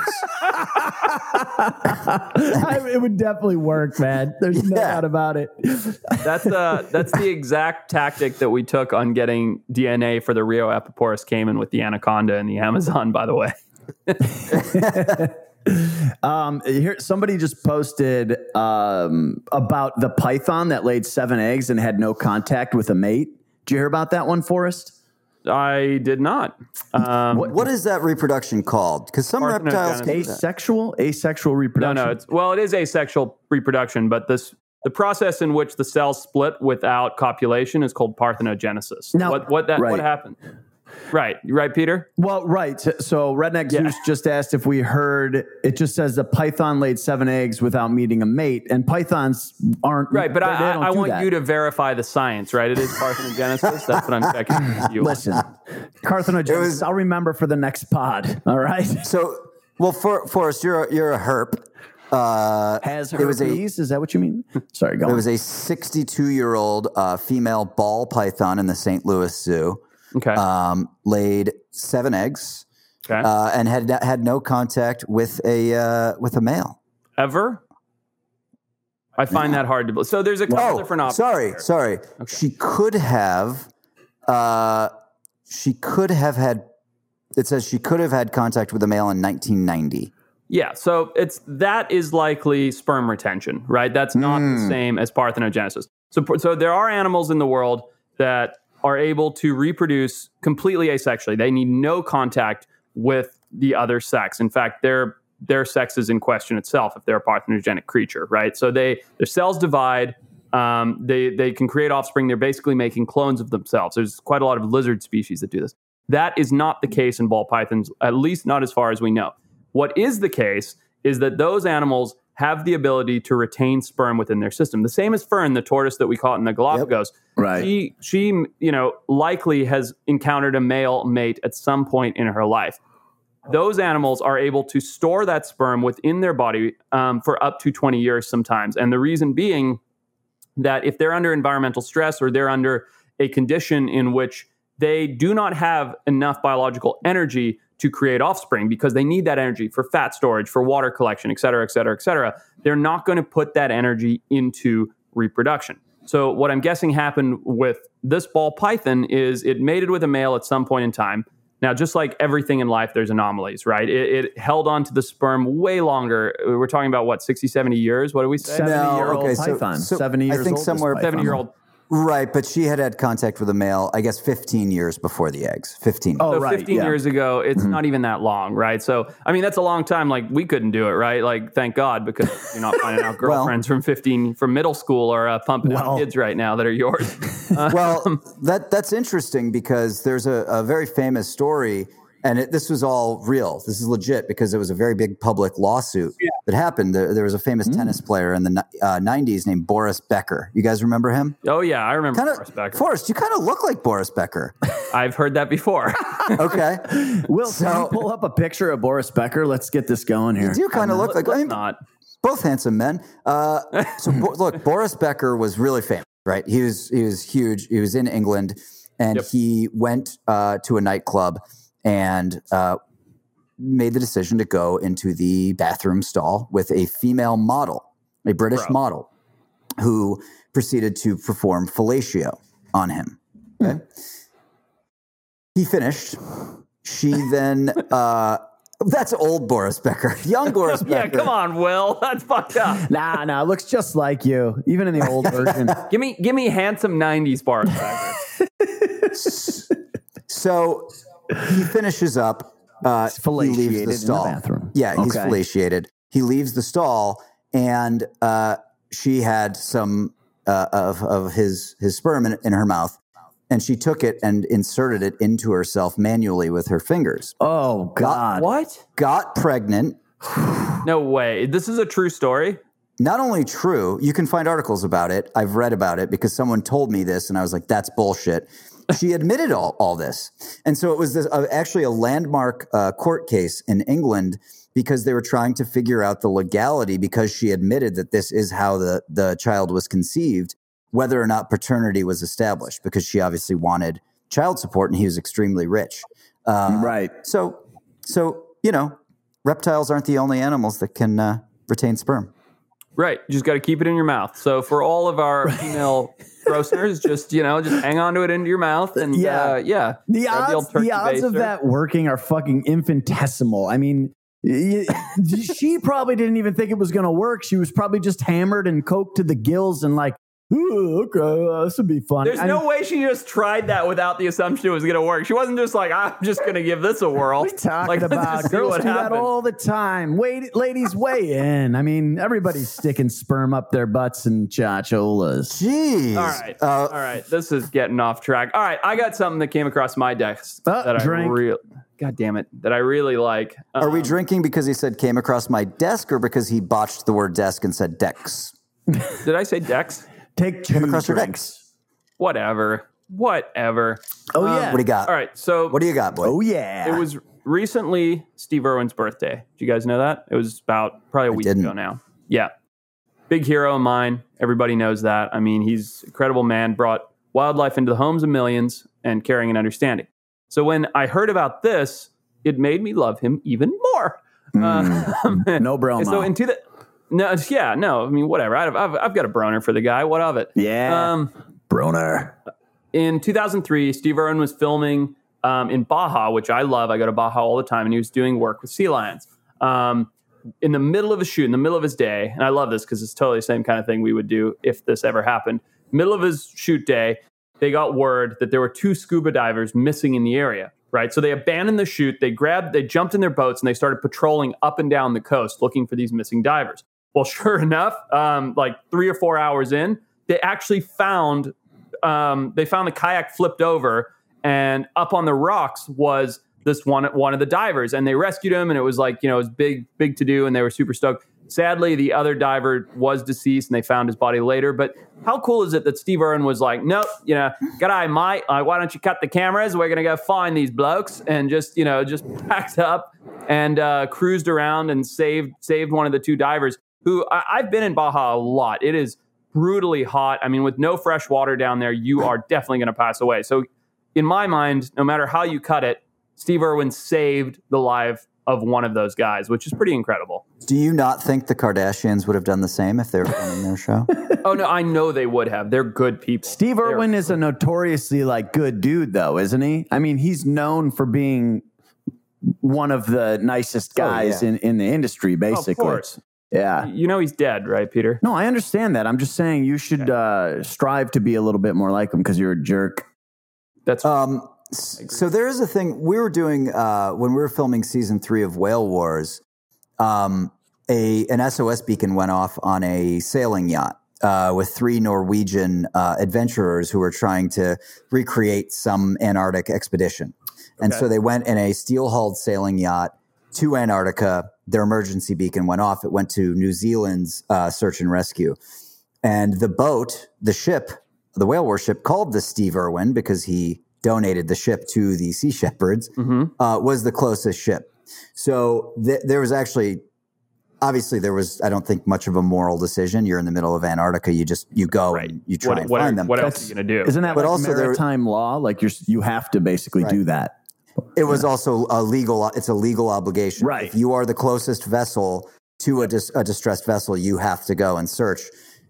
I, it would definitely work, man. There's no yeah. doubt about it. That's uh, that's the exact tactic that we took on getting D N A for the Rio Epiporus caiman with the anaconda in the Amazon, by the way. um, here, somebody just posted um, about the python that laid seven eggs and had no contact with a mate. Did you hear about that one, Forrest? I did not. Um, what, what is that reproduction called? Because some reptiles asexual, asexual reproduction. No, no. It's, well, it is asexual reproduction, but this the process in which the cells split without copulation is called parthenogenesis. Now, what what that right. what happened? Right, right, Peter? Well, right. So Redneck Yeah. Zeus just asked if we heard, it just says the python laid seven eggs without meeting a mate, and pythons aren't. Right, but they, I, they I, I want that. you to verify the science, right? It is parthenogenesis. That's what I'm checking with you. Listen, parthenogenesis, was, I'll remember for the next pod, all right? So, well, for, Forrest, you're a, you're a herp. Uh, Has herpes? A, is that what you mean? Sorry, go on. It on. was a sixty-two-year-old uh, female ball python in the Saint Louis Zoo. Okay. Um, laid seven eggs, okay. uh, and had had no contact with a uh, with a male ever. I find yeah. that hard to believe. So there's a couple oh, different options. Sorry, here. sorry. Okay. She could have. Uh, she could have had, it says she could have had contact with a male in nineteen ninety. Yeah, so it's that is likely sperm retention, right? That's not mm. the same as parthenogenesis. So, so there are animals in the world that are able to reproduce completely asexually. They need no contact with the other sex. In fact, their their sex is in question itself if they're a parthenogenic creature, right? So they their cells divide. Um, they they can create offspring. They're basically making clones of themselves. There's quite a lot of lizard species that do this. That is not the case in ball pythons, at least not as far as we know. What is the case is that those animals have the ability to retain sperm within their system. The same as Fern, the tortoise that we caught in the Galapagos. Yep. Right. She, she, you know, likely has encountered a male mate at some point in her life. Those animals are able to store that sperm within their body um, for up to twenty years sometimes. And the reason being that if they're under environmental stress or they're under a condition in which they do not have enough biological energy to create offspring because they need that energy for fat storage, for water collection, et cetera, et cetera, et cetera, they're not going to put that energy into reproduction. So what I'm guessing happened with this ball python is it mated with a male at some point in time. Now, just like everything in life, there's anomalies, right? It, it held on to the sperm way longer. We're talking about, what, sixty, seventy years? What do we say? seventy-year-old no, okay, python. So, so seventy years I think old somewhere seventy-year-old. Right, but she had had contact with a male, I guess, fifteen years before the eggs. fifteen. Oh, so right. fifteen yeah. years ago, it's Mm-hmm. not even that long, right? So, I mean, that's a long time. Like, we couldn't do it, right? Like, thank God, because you're not finding out girlfriends well, from fifteen, from middle school or uh, pumping well, out kids right now that are yours. Uh, well, that that's interesting because there's a, a very famous story, and it, this was all real. This is legit because it was a very big public lawsuit yeah. that happened. There, there was a famous mm. tennis player in the uh, nineties named Boris Becker. You guys remember him? Oh, yeah, I remember kinda, Boris Becker. Forrest, you kind of look like Boris Becker. I've heard that before. Okay. Will, so, can you pull up a picture of Boris Becker? Let's get this going here. You do kind of look like... I mean, not. Both handsome men. Uh, so, bo- look, Boris Becker was really famous, right? He was, he was huge. He was in England, and yep. he went uh, to a nightclub and... Uh, made the decision to go into the bathroom stall with a female model, a British Bro. model, who proceeded to perform fellatio on him. Okay. Mm. He finished. She then, uh, that's old Boris Becker. Young Boris Becker. Yeah, come on, Will. That's fucked up. Nah, nah, looks just like you, even in the old version. give me give me handsome nineties Boris Becker. So he finishes up. Uh, he leaves the stall. In the bathroom. Yeah, okay. he's fellatiated. He leaves the stall, and uh, she had some uh, of of his his sperm in, in her mouth, and she took it and inserted it into herself manually with her fingers. Oh God! Got, what? Got pregnant? No way! This is a true story. Not only true, you can find articles about it. I've read about it because someone told me this, and I was like, "That's bullshit." She admitted all, all this. And so it was this, uh, actually a landmark uh, court case in England because they were trying to figure out the legality because she admitted that this is how the, the child was conceived, whether or not paternity was established, because she obviously wanted child support and he was extremely rich. Uh, right. So, so, you know, reptiles aren't the only animals that can uh, retain sperm. Right. You just got to keep it in your mouth. So for all of our female grossers, just, you know, just hang on to it into your mouth. And yeah, uh, yeah. The odds, the, the odds of that working are fucking infinitesimal. I mean, she probably didn't even think it was going to work. She was probably just hammered and coked to the gills and like, ooh, okay, uh, this would be fun. There's I no mean, way she just tried that without the assumption it was going to work. She wasn't just like, I'm just going to give this a whirl. What are you talking like, about? Girls do that all the time. Wait, ladies, weigh in. I mean, everybody's sticking sperm up their butts and chacholas. Jeez. All right. Uh, all right. This is getting off track. All right. I got something that came across my desk uh, that drink. I really, God damn it, that I really like. Um, Are we drinking because he said came across my desk or because he botched the word desk and said decks? Did I say dex? Take two across your drinks. decks. Whatever. Whatever. Oh, um, yeah. What do you got? All right. So what do you got, boy? Oh, yeah. It was recently Steve Irwin's birthday. Do you guys know that? It was about probably a week ago now. Yeah. Big hero of mine. Everybody knows that. I mean, he's an incredible man, brought wildlife into the homes of millions and caring and understanding. So when I heard about this, it made me love him even more. Mm. Uh, no bromo. So into the no, yeah, no. I mean, whatever. I've, I've I've got a broner for the guy. What of it? Yeah, um, broner. In two thousand three, Steve Irwin was filming um, in Baja, which I love. I go to Baja all the time, and he was doing work with sea lions. Um, in the middle of a shoot, in the middle of his day, and I love this because it's totally the same kind of thing we would do if this ever happened. Middle of his shoot day, they got word that there were two scuba divers missing in the area, right? So they abandoned the shoot, they grabbed, they jumped in their boats, and they started patrolling up and down the coast looking for these missing divers. Well, sure enough, um, like three or four hours in, they actually found, um, they found the kayak flipped over, and up on the rocks was this one one of the divers, and they rescued him, and it was like, you know, it was big, big to do, and they were super stoked. Sadly, the other diver was deceased, and they found his body later. But how cool is it that Steve Irwin was like, nope, you know, g'day, mate, uh, why don't you cut the cameras? We're going to go find these blokes, and just, you know, just packed up and uh, cruised around and saved saved one of the two divers, who I, I've been in Baja a lot. It is brutally hot. I mean, with no fresh water down there, you are definitely going to pass away. So in my mind, no matter how you cut it, Steve Irwin saved the life of one of those guys, which is pretty incredible. Do you not think the Kardashians would have done the same if they were filming their show? Oh, no, I know they would have. They're good people. Steve Irwin They're, is a notoriously like good dude, though, isn't he? I mean, he's known for being one of the nicest guys oh, yeah. in, in the industry, basically. Of course. Yeah. You know he's dead, right, Peter? No, I understand that. I'm just saying you should okay. uh, strive to be a little bit more like him because you're a jerk. That's um. So there is a thing we were doing uh, when we were filming season three of Whale Wars. Um, a an S O S beacon went off on a sailing yacht uh, with three Norwegian uh, adventurers who were trying to recreate some Antarctic expedition. And okay. so they went in a steel-hulled sailing yacht to Antarctica. Their emergency beacon went off. It went to New Zealand's uh, search and rescue. And the boat, the ship, the Whale War ship, called the Steve Irwin because he donated the ship to the Sea Shepherds, mm-hmm. uh, was the closest ship. So th- there was actually, obviously there was, I don't think much of a moral decision. You're in the middle of Antarctica. You just, you go right. and you try what, and what find are, them. What else are you going to do? Isn't that but like also maritime there, law? Like you're, you have to basically right. do that. It was also a legal, it's a legal obligation. Right. If you are the closest vessel to a, dis, a distressed vessel, you have to go and search.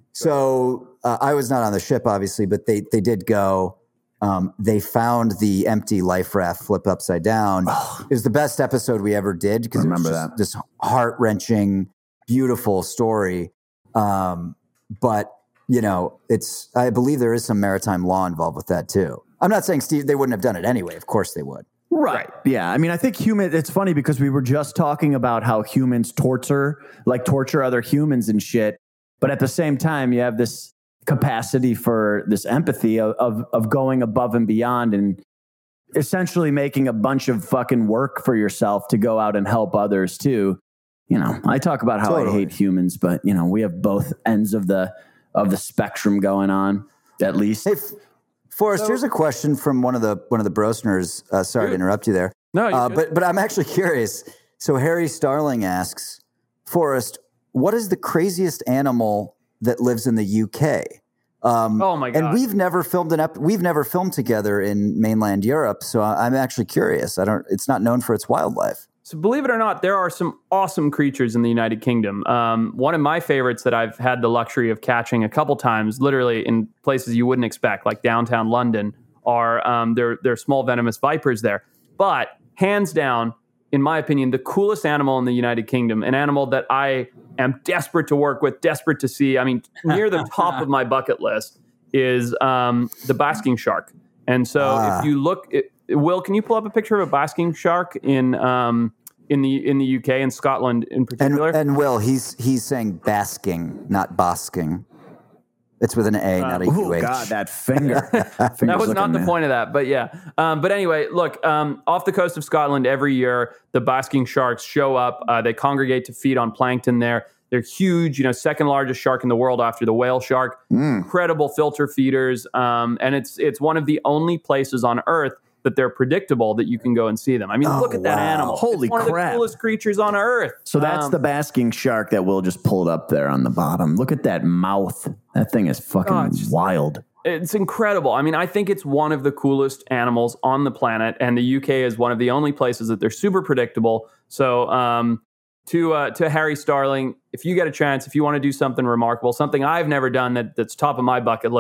So uh, I was not on the ship, obviously, but they, they did go. Um, they found the empty life raft flipped upside down. Oh. It was the best episode we ever did because it was just that. This heart-wrenching, beautiful story. Um, but, you know, it's I believe there is some maritime law involved with that too. I'm not saying Steve, they wouldn't have done it anyway. Of course they would. Right. Yeah. I mean, I think human, it's funny because we were just talking about how humans torture, like torture other humans and shit. But at the same time, you have this capacity for this empathy of, of of going above and beyond and essentially making a bunch of fucking work for yourself to go out and help others too. You know, I talk about how totally. I hate humans, but you know, we have both ends of the of the spectrum going on, at least. Hey, Forrest, so, here's a question from one of the one of the Brosners. Uh, sorry dude. to interrupt you there. No, uh, but but I'm actually curious. So Harry Starling asks, Forrest, what is the craziest animal that lives in the U K? Um, oh my god! And we've never filmed an ep- we've never filmed together in mainland Europe, so I'm actually curious. I don't. It's not known for its wildlife. So believe it or not, there are some awesome creatures in the United Kingdom. Um, one of my favorites that I've had the luxury of catching a couple times, literally in places you wouldn't expect, like downtown London, are um, there. There are small venomous vipers there. But hands down, in my opinion, the coolest animal in the United Kingdom, an animal that I am desperate to work with, desperate to see. I mean, near the top of my bucket list is um, the basking shark. And so ah. if you look, it, Will, can you pull up a picture of a basking shark in um, in the in the U K and Scotland in particular? And, and Will, he's he's saying basking, not basking. It's with an A, uh, not a U H. Oh, God, that finger. That was not the there. point of that, but yeah. Um, but anyway, look, um, off the coast of Scotland every year, the basking sharks show up. Uh, they congregate to feed on plankton there. They're huge, you know, second largest shark in the world after the whale shark. Mm. Incredible filter feeders. Um, and it's it's one of the only places on Earth that they're predictable that you can go and see them. I mean, oh, look at wow. that animal. Holy it's one crap. of the coolest creatures on Earth. So that's um, the basking shark that Will just pulled up there on the bottom. Look at that mouth. That thing is fucking oh, it's just, wild. It's incredible. I mean, I think it's one of the coolest animals on the planet, and the U K is one of the only places that they're super predictable. So um, to uh, to Harry Starling, if you get a chance, if you want to do something remarkable, something I've never done that, that's top of my bucket list,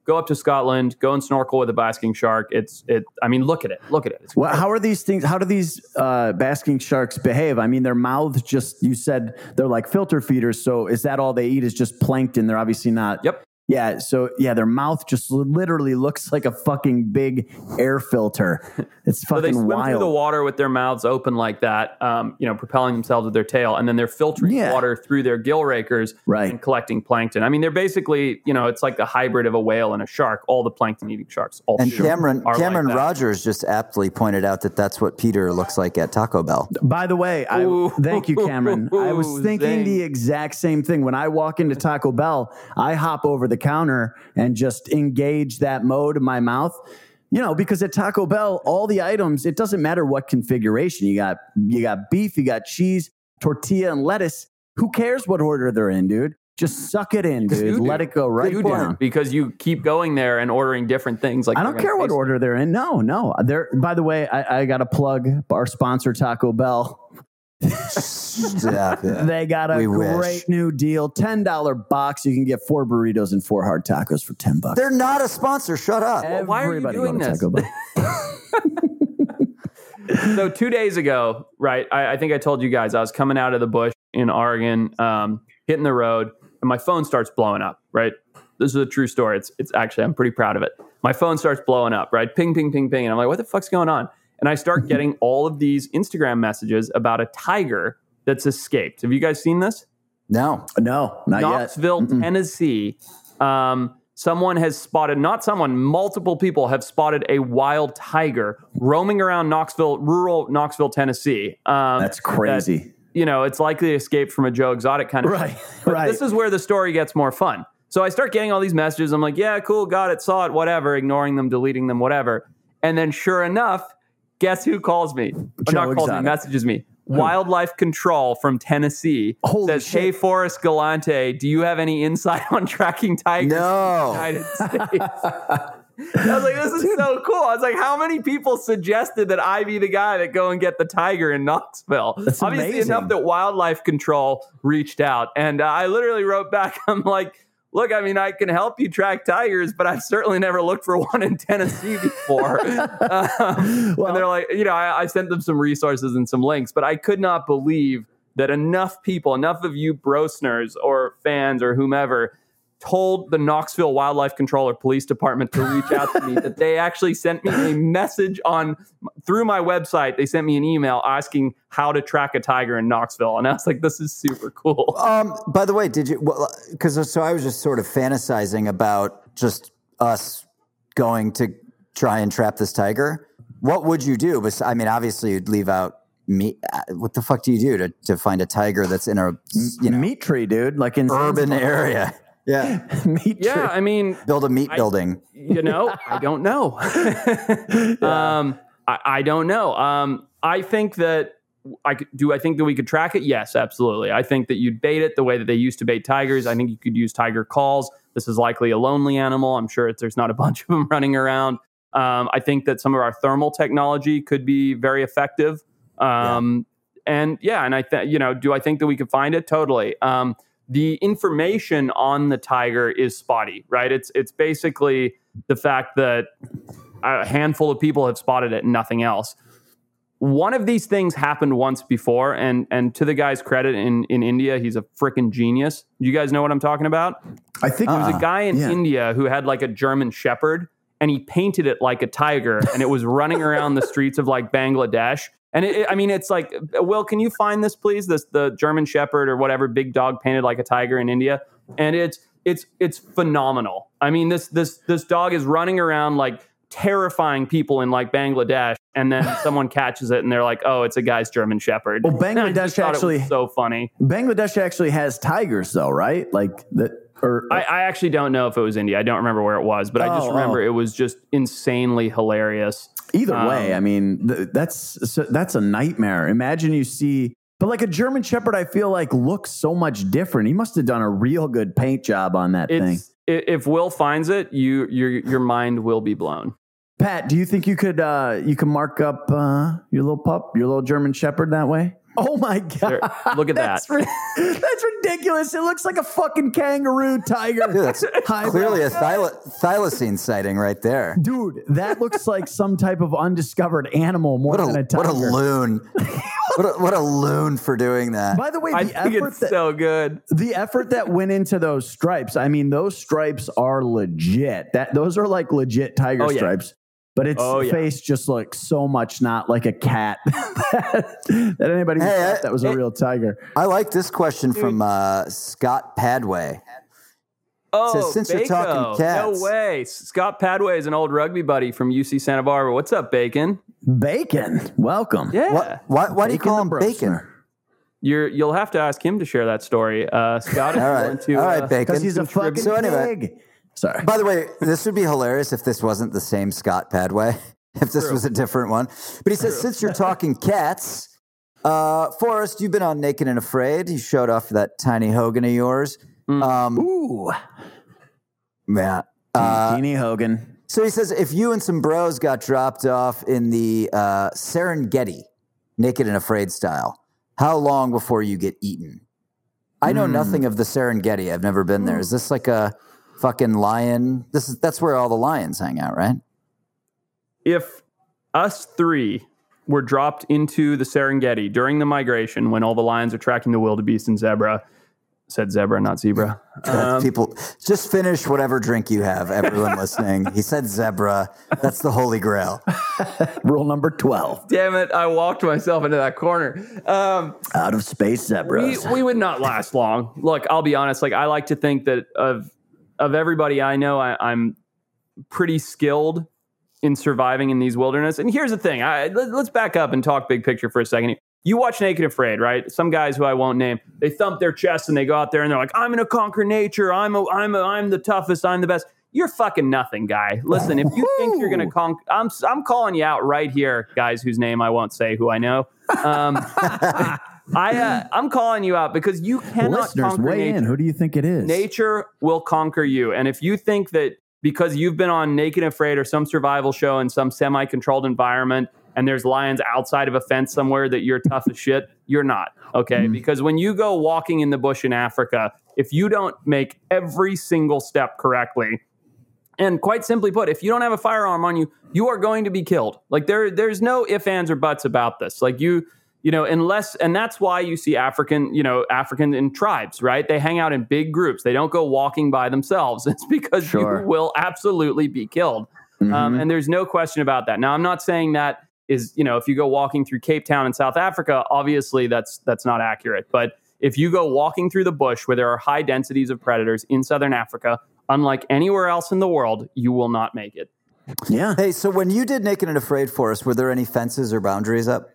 go up to Scotland, go and snorkel with a basking shark. It's it. I mean, look at it. Look at it. It's well, how are these things? How do these uh, basking sharks behave? I mean, their mouths just. You said they're like filter feeders. So is that all they eat? Is just plankton? They're obviously not. Yep. Yeah, so yeah, their mouth just literally looks like a fucking big air filter. It's fucking so they swim wild. through the water with their mouths open like that, um, you know, propelling themselves with their tail, and then they're filtering Yeah. water through their gill rakers Right. and collecting plankton. I mean, they're basically, you know, it's like the hybrid of a whale and a shark. All the plankton-eating sharks. All And sure Cameron are Cameron like that. Rogers just aptly pointed out that that's what Peter looks like at Taco Bell. By the way, I Ooh. thank you, Cameron. I was Ooh, thinking zing. the exact same thing. When I walk into Taco Bell, I hop over the counter and just engage that mode in my mouth. You know, because at Taco Bell, all the items, it doesn't matter what configuration. You got you got beef, you got cheese, tortilla, and lettuce. Who cares what order they're in, dude? Just suck it in, dude. Let it go right You do, down. because you keep going there and ordering different things. Like I they're don't gonna care what taste order they're in. No, no. They're, by the way, I, I got to plug our sponsor, Taco Bell. Yeah, yeah. They got a We great wish. new deal. ten dollar box. You can get four burritos and four hard tacos for ten bucks. They're not a sponsor. Shut up. Well, why are you Everybody doing go to this? Taco Bell. So two days ago, right, I, I think I told you guys I was coming out of the bush in Oregon, um, hitting the road, and my phone starts blowing up, right? This is a true story. It's it's actually, I'm pretty proud of it. My phone starts blowing up, right? Ping, ping, ping, ping. And I'm like, what the fuck's going on? And I start getting all of these Instagram messages about a tiger that's escaped. Have you guys seen this? No. No, not Knoxville, yet. Mm-mm. Tennessee. Um, someone has spotted, not someone, multiple people have spotted a wild tiger roaming around Knoxville, rural Knoxville, Tennessee. Um, That's crazy. that, you know, it's likely escaped from a Joe Exotic kind of Right, thing. But right. This is where the story gets more fun. So I start getting all these messages. I'm like, yeah, cool, got it, saw it, whatever, ignoring them, deleting them, whatever. And then sure enough, guess who calls me? Or Joe not calls me, Exotic. messages me. Wildlife Control from Tennessee Holy says, shit. "Hey, Forrest Galante, do you have any insight on tracking tigers No. in the United States?" I was like, this is so cool. I was like, how many people suggested that I be the guy that go and get the tiger in Knoxville? That's Obviously amazing. enough that Wildlife Control reached out. And uh, I literally wrote back, I'm like, look, I mean, I can help you track tigers, but I've certainly never looked for one in Tennessee before. um, Well- and they're like, you know, I, I sent them some resources and some links, but I could not believe that enough people, enough of you brosners or fans or whomever told the Knoxville Wildlife Control or Police Department to reach out to me, that they actually sent me a message on through my website. They sent me an email asking how to track a tiger in Knoxville. And I was like, this is super cool. Um, by the way, did you, because so I was just sort of fantasizing about just us going to try and trap this tiger. What would you do? But I mean, obviously you'd leave out meat. What the fuck do you do to, to find a tiger that's in a, you know, Meat tree, dude. Like in urban area? Yeah. meat Yeah, tree. I mean, Build a meat I- building. you know, I don't know. um, I, I don't know. Um, I think that I could, do. I think that we could track it. Yes, absolutely. I think that you'd bait it the way that they used to bait tigers. I think you could use tiger calls. This is likely a lonely animal. I'm sure it's, there's not a bunch of them running around. Um, I think that some of our thermal technology could be very effective. Um, And yeah, and I think, you know, do I think that we could find it? Totally. Um, the information on the tiger is spotty, right? It's it's basically the fact that a handful of people have spotted it and nothing else. One of these things happened once before, and and to the guy's credit, in, in India, he's a freaking genius. You guys know what I'm talking about? I think There was a guy in yeah. India who had like a German Shepherd, and he painted it like a tiger, and it was running around the streets of like Bangladesh. And it, I mean, it's like, Will, can you find this, please? This the German Shepherd or whatever big dog painted like a tiger in India, and it's it's it's phenomenal. I mean, this this this dog is running around like terrifying people in like Bangladesh, and then someone catches it, and they're like, "Oh, it's a guy's German Shepherd." Well, And I just Bangladesh thought it actually- was so funny. Bangladesh actually has tigers, though, right? Like that, or I, I actually don't know if it was India. I don't remember where it was, but I just Oh, remember oh. it was just insanely hilarious. either um, way. I mean, th- that's so, that's a nightmare. Imagine you see, but like a German Shepherd, I feel like looks so much different. He must have done a real good paint job on that thing. It's i- if Will finds it, you your your mind will be blown. Pat, do you think you could uh, you can mark up uh, your little pup, your little German Shepherd that way? Oh my God. There, look at that's that. Ri- that's ridiculous. It looks like a fucking kangaroo tiger. Dude, that's clearly a thyla- thylacine sighting right there. Dude, that looks like some type of undiscovered animal more What a, than a tiger. what a loon. what, a, what a loon for doing that. By the way, the I think effort it's that, so good. the effort that went into those stripes, I mean, those stripes are legit. That Those are like legit tiger Oh, yeah. stripes. But its Oh, yeah. face just looks so much not like a cat that, that anybody Hey, thought I- that was a it- real tiger. I like this question from uh, Scott Padway. Oh, Says, since you're talking Bako. cats- No way. Scott Padway is an old rugby buddy from U C Santa Barbara. What's up, Bacon? Bacon, welcome. Yeah. What, why why do you Bacon call the him Brosner. Bacon? You're, you'll have to ask him to share that story. Uh, Scott is All right, going to, all right, uh, Bacon. Because he's a fucking So anyway- pig. Sorry. By the way, this would be hilarious if this wasn't the same Scott Padway, if this True. was a different one. But he says, since you're talking cats, uh, Forrest, you've been on Naked and Afraid. You showed off that tiny Hogan of yours. Um, Ooh. yeah. Uh, Teeny Hogan. so he says, if you and some bros got dropped off in the uh, Serengeti, Naked and Afraid style, how long before you get eaten? I know nothing of the Serengeti. I've never been there. Is this like a fucking lion? This is that's where all the lions hang out, right? if us three were dropped into the Serengeti during the migration when all the lions are tracking the wildebeest and zebra, said zebra, not zebra. Uh, Um, People, just finish whatever drink you have. Everyone listening, he said zebra. That's the holy grail. Rule number twelve. damn it, I walked myself into that corner. Um, Out of space we, zebras. we would not last long. Look, I'll be honest. Like, I like to think that of of everybody I know, I, I'm pretty skilled in surviving in these wilderness. And here's the thing. I, let, let's back up and talk big picture for a second. You watch Naked and Afraid, right? Some guys who I won't name, they thump their chests and they go out there and they're like, I'm going to conquer nature. I'm a, I'm a, I'm the toughest. I'm the best. You're fucking nothing, guy. Listen, if you think you're going to conquer, I'm, I'm calling you out right here, guys whose name I won't say who I know. Um, I, uh, I'm calling you out because you cannot Listeners, conquer weigh nature. in. Who do you think it is? Nature will conquer you. And if you think that because you've been on Naked and Afraid or some survival show in some semi-controlled environment and there's lions outside of a fence somewhere that you're tough as shit, you're not, okay? Mm. Because when you go walking in the bush in Africa, if you don't make every single step correctly, and quite simply put, if you don't have a firearm on you, you are going to be killed. Like there, there's no ifs, ands, or buts about this. Like you... You know, unless, and that's why you see African, you know, African in tribes, right? They hang out in big groups. They don't go walking by themselves. It's because Sure. you will absolutely be killed. Mm-hmm. Um, and there's no question about that. Now, I'm not saying that is, you know, if you go walking through Cape Town in South Africa, obviously that's that's not accurate. But if you go walking through the bush where there are high densities of predators in Southern Africa, unlike anywhere else in the world, you will not make it. Yeah. Hey, so when you did Naked and Afraid for us, were there any fences or boundaries up?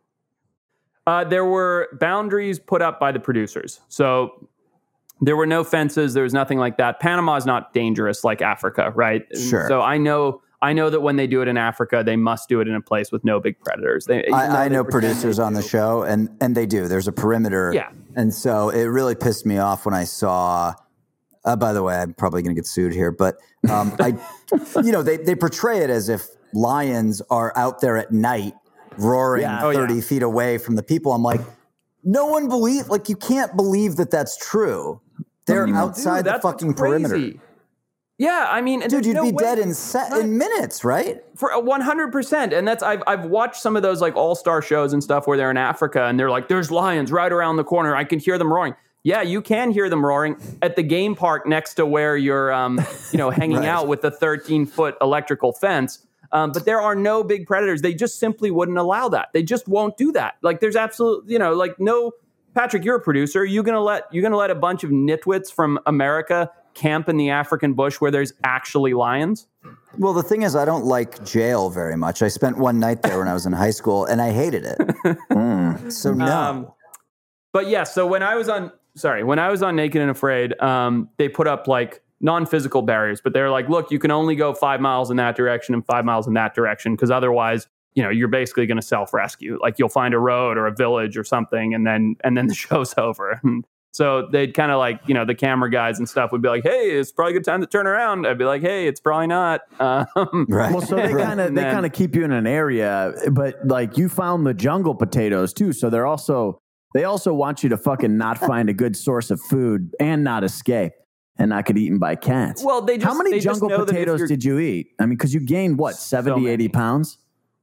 Uh, there were boundaries put up by the producers. So there were no fences. There was nothing like that. Panama is not dangerous like Africa, right? Sure. So I know I know that when they do it in Africa, they must do it in a place with no big predators. They, I, I they know pretend producers they on the do. show, and, and they do. There's a perimeter. Yeah. And so it really pissed me off when I saw, uh, by the way, I'm probably going to get sued here, but um, I, you know, they, they portray it as if lions are out there at night roaring Yeah. Oh, thirty yeah. feet away from the people. I'm like, no one believe, like you can't believe that that's true. They're People outside do. the That's fucking what's crazy. perimeter. Yeah, I mean, and Dude, there's you'd no be way- dead in se- in minutes, right? for a one hundred percent. And that's, I've, I've watched some of those like all-star shows and stuff where they're in Africa and they're like, there's lions right around the corner. I can hear them roaring. Yeah, you can hear them roaring at the game park next to where you're, um, you know, hanging Right. out with the thirteen foot electrical fence. Um, but there are no big predators. They just simply wouldn't allow that. They just won't do that. Like there's absolute, you know, like no, Patrick, you're a producer. Are you going to let, you're going to let a bunch of nitwits from America camp in the African bush where there's actually lions? Well, the thing is, I don't like jail very much. I spent one night there when I was in high school, and I hated it. Mm. So no. Um, But yeah, so when I was on, sorry, when I was on Naked and Afraid, um, they put up like non-physical barriers, but they're like, look, you can only go five miles in that direction and five miles in that direction, because otherwise, you know, you're basically going to self-rescue. Like you'll find a road or a village or something, and then and then the show's over. And So they'd kind of like, you know, the camera guys and stuff would be like, hey, it's probably a good time to turn around. I'd be like, hey, it's probably not. Um, right. Well, so they kind of they kind of keep you in an area, but like you found the jungle potatoes too. So they're also they also want you to fucking not find a good source of food and not escape and not get eaten by cats. Well, they just, how many they jungle just know potatoes did you eat? I mean, because you gained what, seventy, so eighty pounds?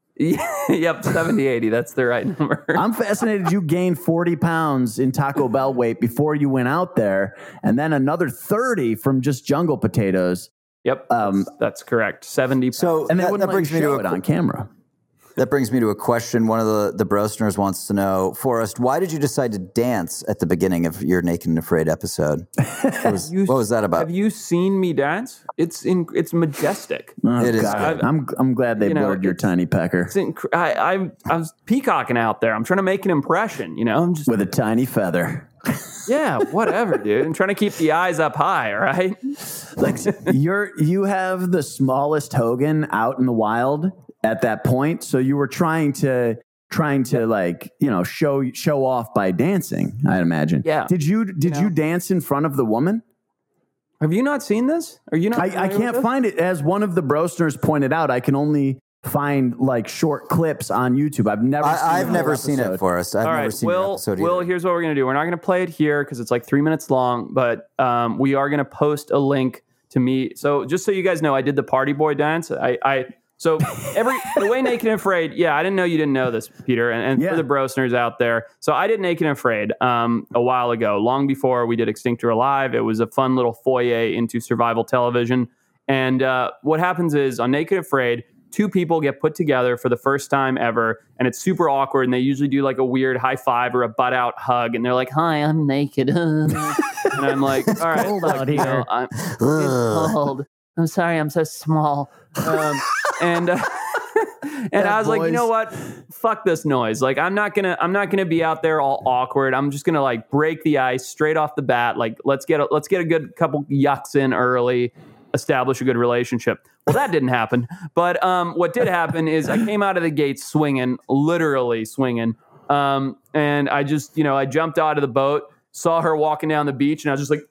Yep, seventy, eighty. That's the right number. I'm fascinated you gained forty pounds in Taco Bell weight before you went out there, and then another thirty from just jungle potatoes. Yep, um, that's, that's correct. seventy pounds. So and they that, wouldn't that brings let you me show to a, it on camera. That brings me to a question. One of the, the Brosners wants to know, Forrest, why did you decide to dance at the beginning of your Naked and Afraid episode? What was, you, what was that about? Have you seen me dance? It's in, it's majestic. Oh, it is. I'm I'm glad they you blurred know, your tiny pecker. Inc- I, I I was peacocking out there. I'm trying to make an impression. You know, I'm just with a tiny feather. Yeah, whatever, dude. I'm trying to keep the eyes up high, right? Like you're you have the smallest Hogan out in the wild at that point, so you were trying to trying to like you know show show off by dancing. I'd imagine. Yeah. Did you did you, know? you dance in front of the woman? Have you not seen this? Are you not? I, I can't find it. As one of the Brosners pointed out, I can only find like short clips on YouTube. I've never. I, seen I've never episode. seen it, Forrest. I've All never right, seen Will, an episode Will, either. here's what we're gonna do. We're not gonna play it here because it's like three minutes long, but um, we are gonna post a link to me. So just so you guys know, I did the Party Boy dance. I, I so every the way Naked and Afraid. Yeah, I didn't know you didn't know this, Peter. And, and yeah. for the Brosners out there, so I did Naked and Afraid um, a while ago, long before we did Extinct or Alive. It was a fun little foyer into survival television. And uh, what happens is on Naked and Afraid, two people get put together for the first time ever, and it's super awkward, and they usually do like a weird high five or a butt out hug, and they're like, hi, I'm naked. And I'm like, all right, cold look, out you here. know, I'm it's cold. I'm sorry, I'm so small. Um, and uh, and Yeah, I was like, you boys. know what? Fuck this noise. Like, I'm not gonna, I'm not gonna be out there all awkward. I'm just gonna like break the ice straight off the bat. Like, let's get a, let's get a good couple yucks in early, establish a good relationship. Well, that didn't happen. But um, what did happen is I came out of the gate swinging, literally swinging. Um, and I just, you know, I jumped out of the boat, saw her walking down the beach, and I was just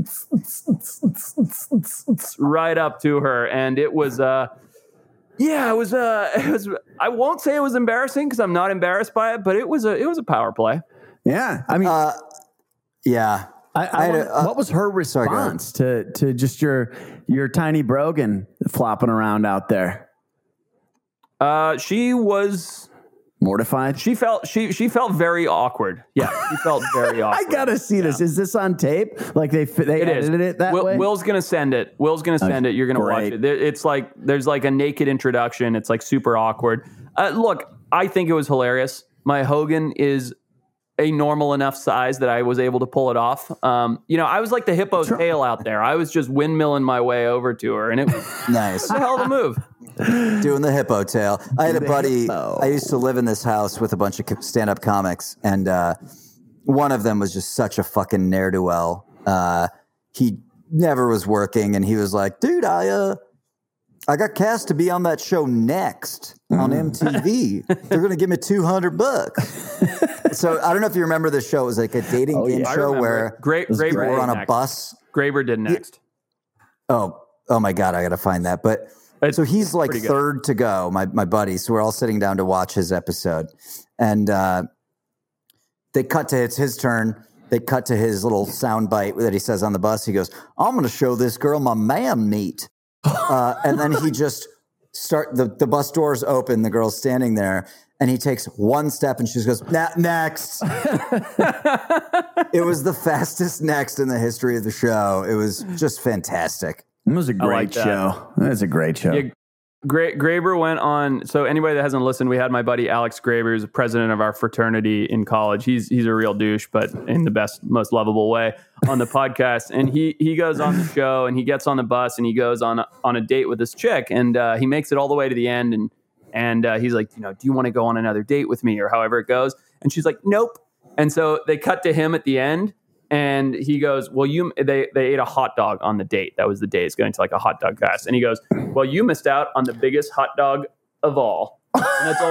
like, right up to her. And it was, uh, yeah, it was, uh, it was, I won't say it was embarrassing because I'm not embarrassed by it, but it was a, it was a power play. Yeah, I mean, Uh, yeah. I, I I had wonder- a- uh, what was her sorry, go ahead. response to to just your your tiny brogan flopping around out there? Uh, she was, Mortified. she felt, she, she felt very awkward. Yeah, she felt very I awkward. gotta see this. Is this on tape? Like they fi- they It is. edited it that Will, way? Will's gonna send it. Will's gonna send it. You're gonna watch great. it. There- It's like there's like a naked introduction. It's like super awkward. Uh, look, I think it was hilarious. My Hogan is a normal enough size that I was able to pull it off. Um, you know, I was like the hippo's tail out there. I was just windmilling my way over to her, and it was Nice. a hell of a move. Doing the hippo tail. I had a The buddy. hippo. I used to live in this house with a bunch of stand-up comics, and uh, one of them was just such a fucking ne'er do well. Uh, he never was working, and he was like, "Dude, I uh, I got cast to be on that show Next on M T V. They're gonna give me two hundred bucks." So I don't know if you remember this show. It was like a dating Oh, game yeah. I show remember where it. Great, was Graber people great. were did on a next. bus. Graber did next. Oh, oh my God, I got to find that. But It's so he's like pretty good. third to go, my, my buddy. So we're all sitting down to watch his episode. And uh, they cut to, it's his turn. They cut to his little sound bite that he says on the bus. He goes, I'm going to show this girl my man meat. Uh, and then he just start, the, the bus doors open, the girl's standing there. And he takes one step and she just goes, nah, next. It was the fastest next in the history of the show. It was just fantastic. It was a great like that. show. It was a great show. Yeah, Gra- Graber went on. So anybody that hasn't listened, we had my buddy Alex Graber, who's the president of our fraternity in college. He's he's a real douche, but in the best, most lovable way on the podcast. And he he goes on the show and he gets on the bus and he goes on a, on a date with this chick and uh, he makes it all the way to the end and and uh, he's like, you know, do you want to go on another date with me or however it goes? And she's like, nope. And so they cut to him at the end. And he goes, well, you, they, they ate a hot dog on the date. That was the date. It's going to like a hot dog fest. And he goes, well, you missed out on the biggest hot dog of all. And that's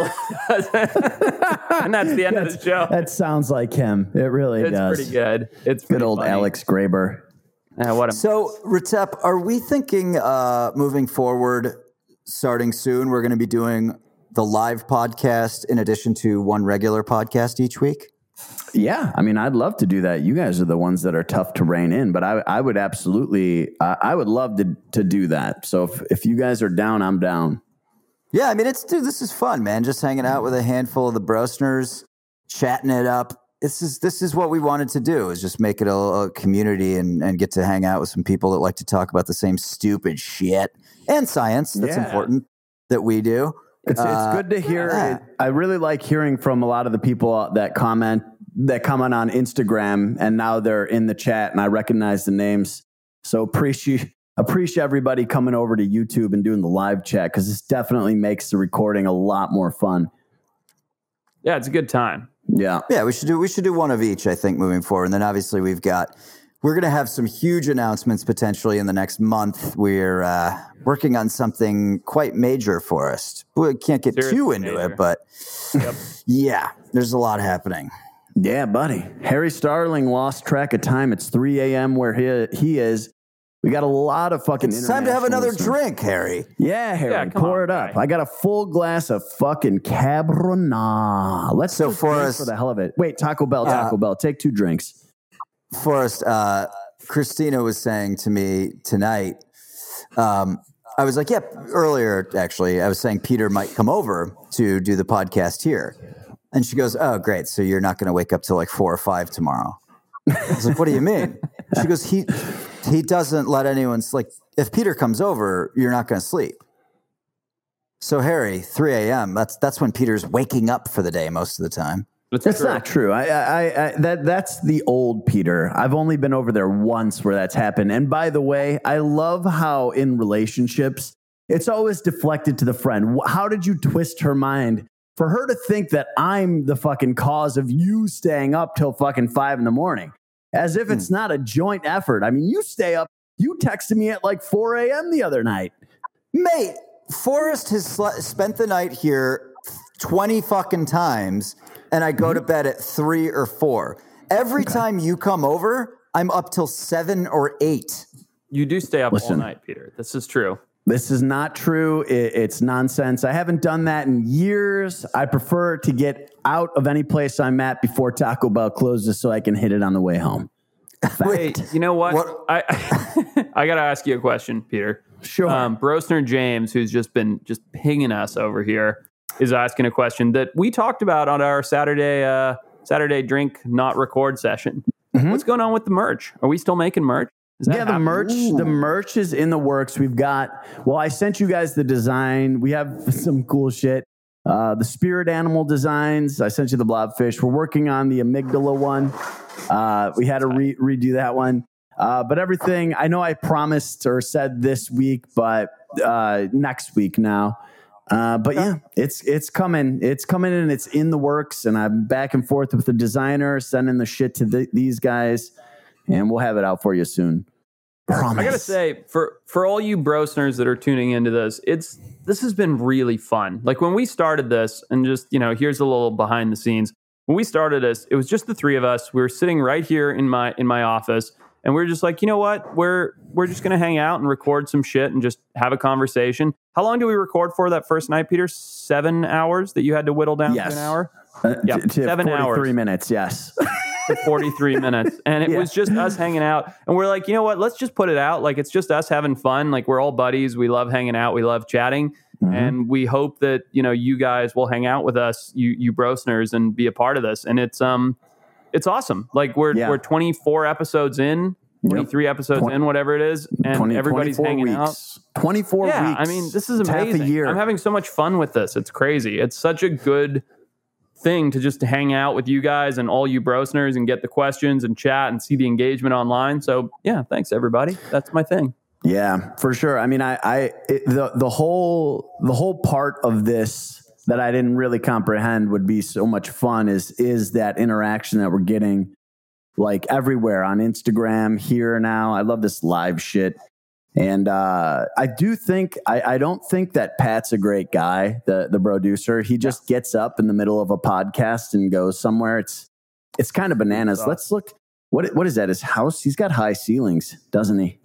all. And that's the end of the show. That sounds like him. It really it's does. It's pretty good. It's good old funny. Alex Graber. Yeah, what a so, Retep, are we thinking uh, moving forward, starting soon, we're going to be doing the live podcast in addition to one regular podcast each week? Yeah, I mean, I'd love to do that. You guys are the ones that are tough to rein in, but I, I would absolutely, uh, I would love to to do that. So if, if you guys are down, I'm down. Yeah, I mean, it's dude, this is fun, man. Just hanging out with a handful of the Brosners, chatting it up. This is this is what we wanted to do, is just make it a, a community and, and get to hang out with some people that like to talk about the same stupid shit and science. That's yeah. important that we do. It's, uh, it's good to hear. yeah. It, I really like hearing from a lot of the people that comment that comment on Instagram, and now they're in the chat, and I recognize the names. So appreciate appreciate everybody coming over to YouTube and doing the live chat, because this definitely makes the recording a lot more fun. Yeah, it's a good time. Yeah. Yeah, we should do we should do one of each, I think, moving forward. And then obviously we've got we're going to have some huge announcements potentially in the next month. We're uh, working on something quite major for us. We can't get Seriously too into major. it, but Yep. yeah, there's a lot happening. Yeah, buddy. Harry Starling lost track of time. It's three a.m. where he he is. We got a lot of fucking It's time to have international another listeners. drink, Harry. Yeah, Harry, Yeah, come pour on, it up. guy. I got a full glass of fucking Cabernet. Let's So just for drink us- for the hell of it. Wait, Taco Bell, Taco Uh, Bell. Take two drinks. Forrest, uh, Christina was saying to me tonight, um, I was like, yep, earlier, actually, I was saying Peter might come over to do the podcast here. And she goes, oh, great. So you're not going to wake up till like four or five tomorrow. I was like, what do you mean? She goes, he he doesn't let anyone sleep. If Peter comes over, you're not going to sleep. So Harry, three a.m., that's that's when Peter's waking up for the day most of the time. It's That's true. not true. I, I, I, that that's the old Peter. I've only been over there once where that's happened. And by the way, I love how in relationships, it's always deflected to the friend. How did you twist her mind for her to think that I'm the fucking cause of you staying up till fucking five in the morning? As if it's not a joint effort. I mean, you stay up. You texted me at like four a.m. the other night. Mate, Forrest has sl- spent the night here twenty fucking times, and I go to bed at three or four. Every Okay. time you come over, I'm up till seven or eight. You do stay up Listen. all night, Peter. This is true. This is not true. It, it's nonsense. I haven't done that in years. I prefer to get out of any place I'm at before Taco Bell closes so I can hit it on the way home. Hey, you know what? What- I I got to ask you a question, Peter. Sure. Um, Brosner James, who's just been just pinging us over here, is asking a question that we talked about on our Saturday uh, Saturday drink not record session. Mhm. What's going on with the merch? Are we still making merch? Is that Yeah, the happening? merch, the merch is in the works. We've got, well, I sent you guys the design. We have some cool shit. Uh, the spirit animal designs. I sent you the blobfish. We're working on the amygdala one. Uh, we had to re- redo that one. Uh, but everything, I know I promised or said this week, but uh, next week now. Uh, but yeah, it's it's coming. It's coming and it's in the works. And I'm back and forth with the designer, sending the shit to the, these guys. And we'll have it out for you soon. Promise. I gotta say, for for all you brosners that are tuning into this, it's this has been really fun. Like when we started this, and just you know, here's a little behind the scenes. When we started this, it was just the three of us. We were sitting right here in my in my office, and we were just like, you know what, we're we're just gonna hang out and record some shit and just have a conversation. How long did we record for that first night, Peter? Seven hours that you had to whittle down Yes. to an hour. Uh, Yeah, to, to seven forty-three hours. minutes, yes. forty-three minutes, and it Yeah. was just us hanging out, and we're like, you know what, let's just put it out. Like, it's just us having fun. Like, we're all buddies, we love hanging out, we love chatting, Mhm. and we hope that you know you guys will hang out with us, you you brosners, and be a part of this. And it's um it's awesome. Like, we're Yeah. we're twenty-four episodes in, twenty-three episodes Twen- in, whatever it is, and twenty, everybody's twenty-four hanging weeks. twenty-four out. Yeah, weeks. I mean, this is It's half amazing. a year. I'm having so much fun with this. It's crazy. It's such a good thing to just hang out with you guys and all you brosners and get the questions and chat and see the engagement online. So yeah, thanks everybody. That's my thing. Yeah, for sure. I mean, I, I it, the the whole the whole part of this that I didn't really comprehend would be so much fun is is that interaction that we're getting like everywhere on Instagram here now. I love this live shit. And uh, I do think I, I don't think that Pat's a great guy, the the producer. He just gets up in the middle of a podcast and goes somewhere. It's it's kind of bananas. Let's look. What what is that? His house? He's got high ceilings, doesn't he?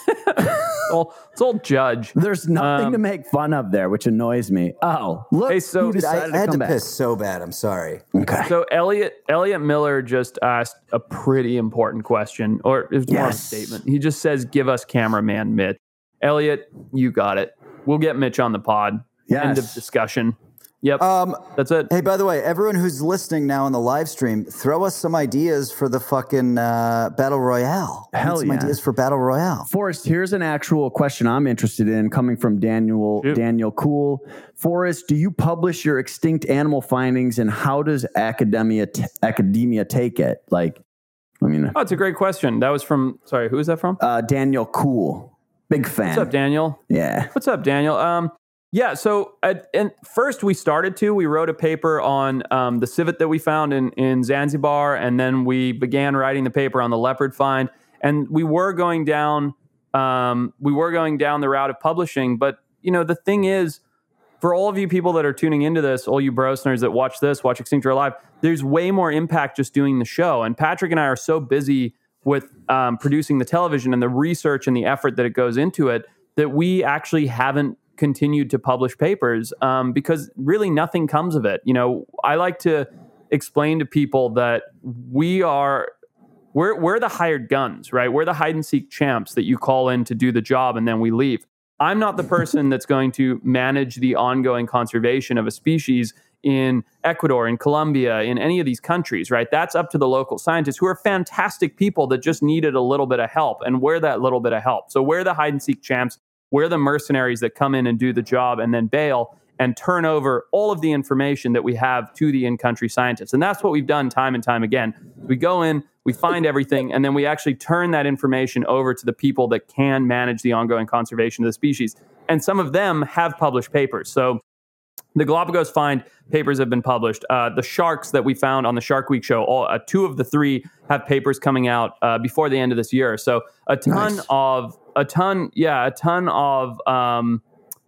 Well, it's old Judge. There's nothing Um, to make fun of there, which annoys me. Oh, look, Hey, so- who Dude, I, decided I had to come to back. piss so bad. I'm sorry. Okay. So Elliot Elliot Miller just asked a pretty important question, or it's more of a Yes. statement. He just says, "Give us cameraman Mitch." Elliot, you got it. We'll get Mitch on the pod. End of Yes. discussion. Yep, Um, that's it. Hey, by the way, everyone who's listening now on the live stream, throw us some ideas for the fucking uh, Battle Royale. I need Hell some yeah. ideas for Battle Royale. Forrest, here's an actual question I'm interested in coming from Daniel Shoot. Daniel Cool. Forrest, do you publish your extinct animal findings, and how does academia t- academia take it? Like, I mean, Oh, it's a great question. That was from, sorry, who is that from? uh, Daniel Cool, big fan. What's up, Daniel? Yeah. What's up, Daniel? Um, yeah, so at, and first we started to, we wrote a paper on um, the civet that we found in, in Zanzibar, and then we began writing the paper on the leopard find. And we were going down, um, we were going down the route of publishing. But, you know, the thing is, for all of you people that are tuning into this, all you brosners that watch this, watch Extinct or Alive, there's way more impact just doing the show. And Patrick and I are so busy with um, producing the television and the research and the effort that it goes into it that we actually haven't continued to publish papers um, because really nothing comes of it. You know, I like to explain to people that we are we're we're the hired guns, right? We're the hide and seek champs that you call in to do the job and then we leave. I'm not the person that's going to manage the ongoing conservation of a species in Ecuador, in Colombia, in any of these countries, right? That's up to the local scientists who are fantastic people that just needed a little bit of help. And we're that little bit of help. So we're the hide and seek champs. We're the mercenaries that come in and do the job and then bail and turn over all of the information that we have to the in-country scientists. And that's what we've done time and time again. We go in, we find everything, and then we actually turn that information over to the people that can manage the ongoing conservation of the species. And some of them have published papers. So the Galapagos find papers have been published. Uh, the sharks that we found on the Shark Week show, all, uh, two of the three have papers coming out uh, before the end of this year. So a ton Nice. of a ton, yeah, a ton of um,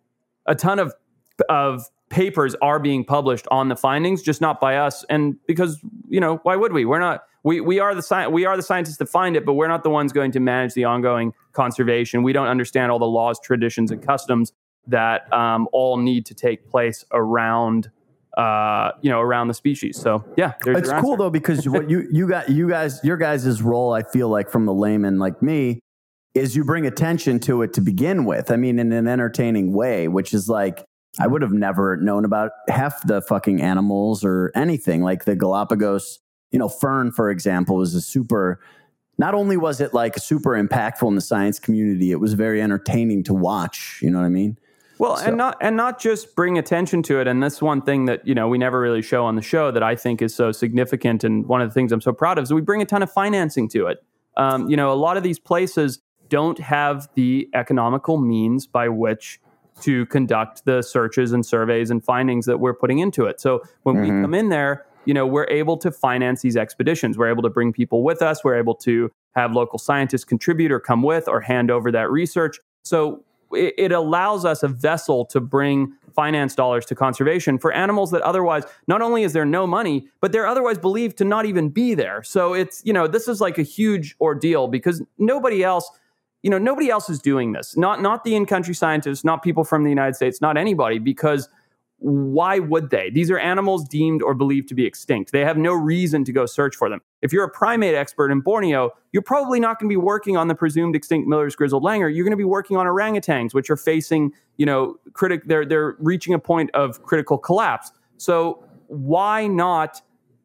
a ton of of papers are being published on the findings, just not by us. And because you know, why would we? We're not. We we are the sci- we are the scientists that find it, but we're not the ones going to manage the ongoing conservation. We don't understand all the laws, traditions, and customs that um, all need to take place around, uh, you know, around the species. So yeah, there's It's your cool answer. though, because what you you got you guys your guys' role, I feel like, from the layman like me, is you bring attention to it to begin with. I mean, in an entertaining way, which is like, I would have never known about half the fucking animals or anything. Like the Galapagos, you know, fern, for example, was a super. Not only was it like super impactful in the science community, it was very entertaining to watch. You know what I mean? Well, So- and not and not just bring attention to it. And that's one thing that, you know, we never really show on the show that I think is so significant. And one of the things I'm so proud of is we bring a ton of financing to it. Um, you know, a lot of these places don't have the economical means by which to conduct the searches and surveys and findings that we're putting into it. So when we come in there, you know, we're able to finance these expeditions. We're able to bring people with us. We're able to have local scientists contribute or come with or hand over that research. So it, it allows us a vessel to bring finance dollars to conservation for animals that otherwise, not only is there no money, but they're otherwise believed to not even be there. So it's, you know, this is like a huge ordeal because nobody else, you know, nobody else is doing this. Not, not the in-country scientists, not people from the United States, not anybody, because why would they? These are animals deemed or believed to be extinct. They have no reason to go search for them. If you're a primate expert in Borneo, you're probably not going to be working on the presumed extinct Miller's grizzled langur. You're going to be working on orangutans, which are facing, you know, critic. They're they're reaching a point of critical collapse. So why not?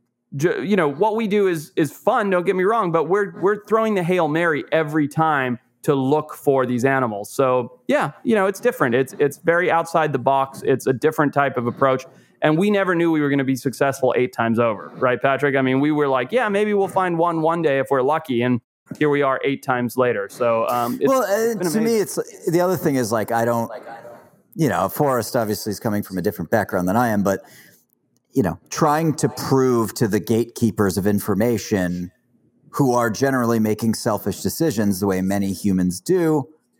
Ju- you know, what we do is is fun. Don't get me wrong, but we're we're throwing the Hail Mary every time to look for these animals. So yeah, you know, it's different. It's it's very outside the box. It's a different type of approach. And we never knew we were going to be successful eight times over, right, Patrick? I mean, we were like, yeah, maybe we'll find one one day if we're lucky. And here we are eight times later. So um, it's, Well, it's uh, been to me, amazing. it's the other thing is like I don't, you know, Forrest obviously is coming from a different background than I am, but you know, trying to prove to the gatekeepers of information who are generally making selfish decisions the way many humans do,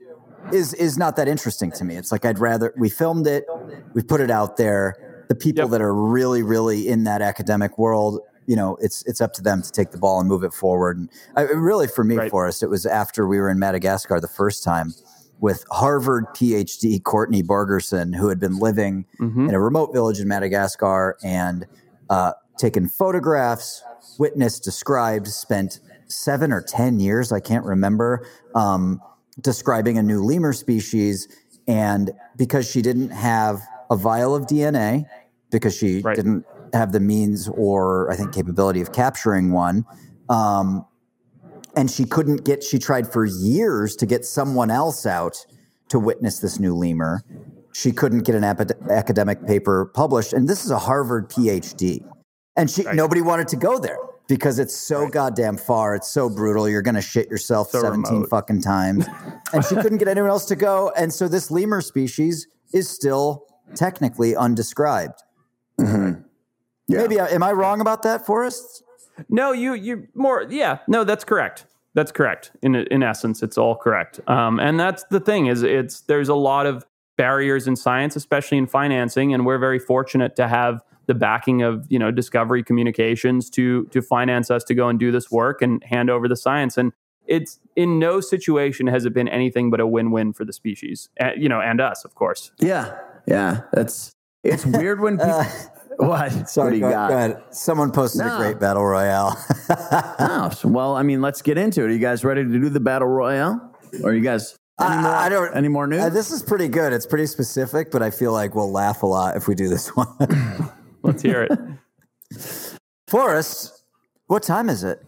is is not that interesting to me. It's like I'd rather we filmed it, we put it out there. The people Yep. that are really, really in that academic world, you know, it's it's up to them to take the ball and move it forward. And I, really, for me, Right. Forrest, it was after we were in Madagascar the first time with Harvard PhD Courtney Borgerson, who had been living Mm-hmm. in a remote village in Madagascar and uh, taken photographs, witnessed, described, spent seven or ten years, I can't remember, um, describing a new lemur species. And because she didn't have a vial of D N A, because she Right. didn't have the means or I think capability of capturing one, um, and she couldn't get, she tried for years to get someone else out to witness this new lemur. She couldn't get an ap- academic paper published. And this is a Harvard PhD. And she Right. nobody wanted to go there because it's so goddamn far. It's so brutal. You're going to shit yourself So seventeen remote. fucking times. And she couldn't get anyone else to go. And so this lemur species is still technically undescribed. Yeah. Maybe, I- am I wrong about that, Forrest? No, you you more yeah. No, that's correct. That's correct. In in essence, it's all correct. Um, and that's the thing is it's there's a lot of barriers in science, especially in financing, and we're very fortunate to have the backing of you know Discovery Communications to to finance us to go and do this work and hand over the science. And it's in no situation has it been anything but a win-win for the species, uh, you know, and us, of course. Yeah. Yeah. That's it's weird when people. What? Sorry, what do you go, got? go ahead. Someone posted No. a great battle royale. Oh, so- well, I mean, let's get into it. Are you guys ready to do the battle royale? Or are you guys any I- more, I don't- any more news? Uh, this is pretty good. It's pretty specific, but I feel like we'll laugh a lot if we do this one. Let's hear it. Forrest, what time is it?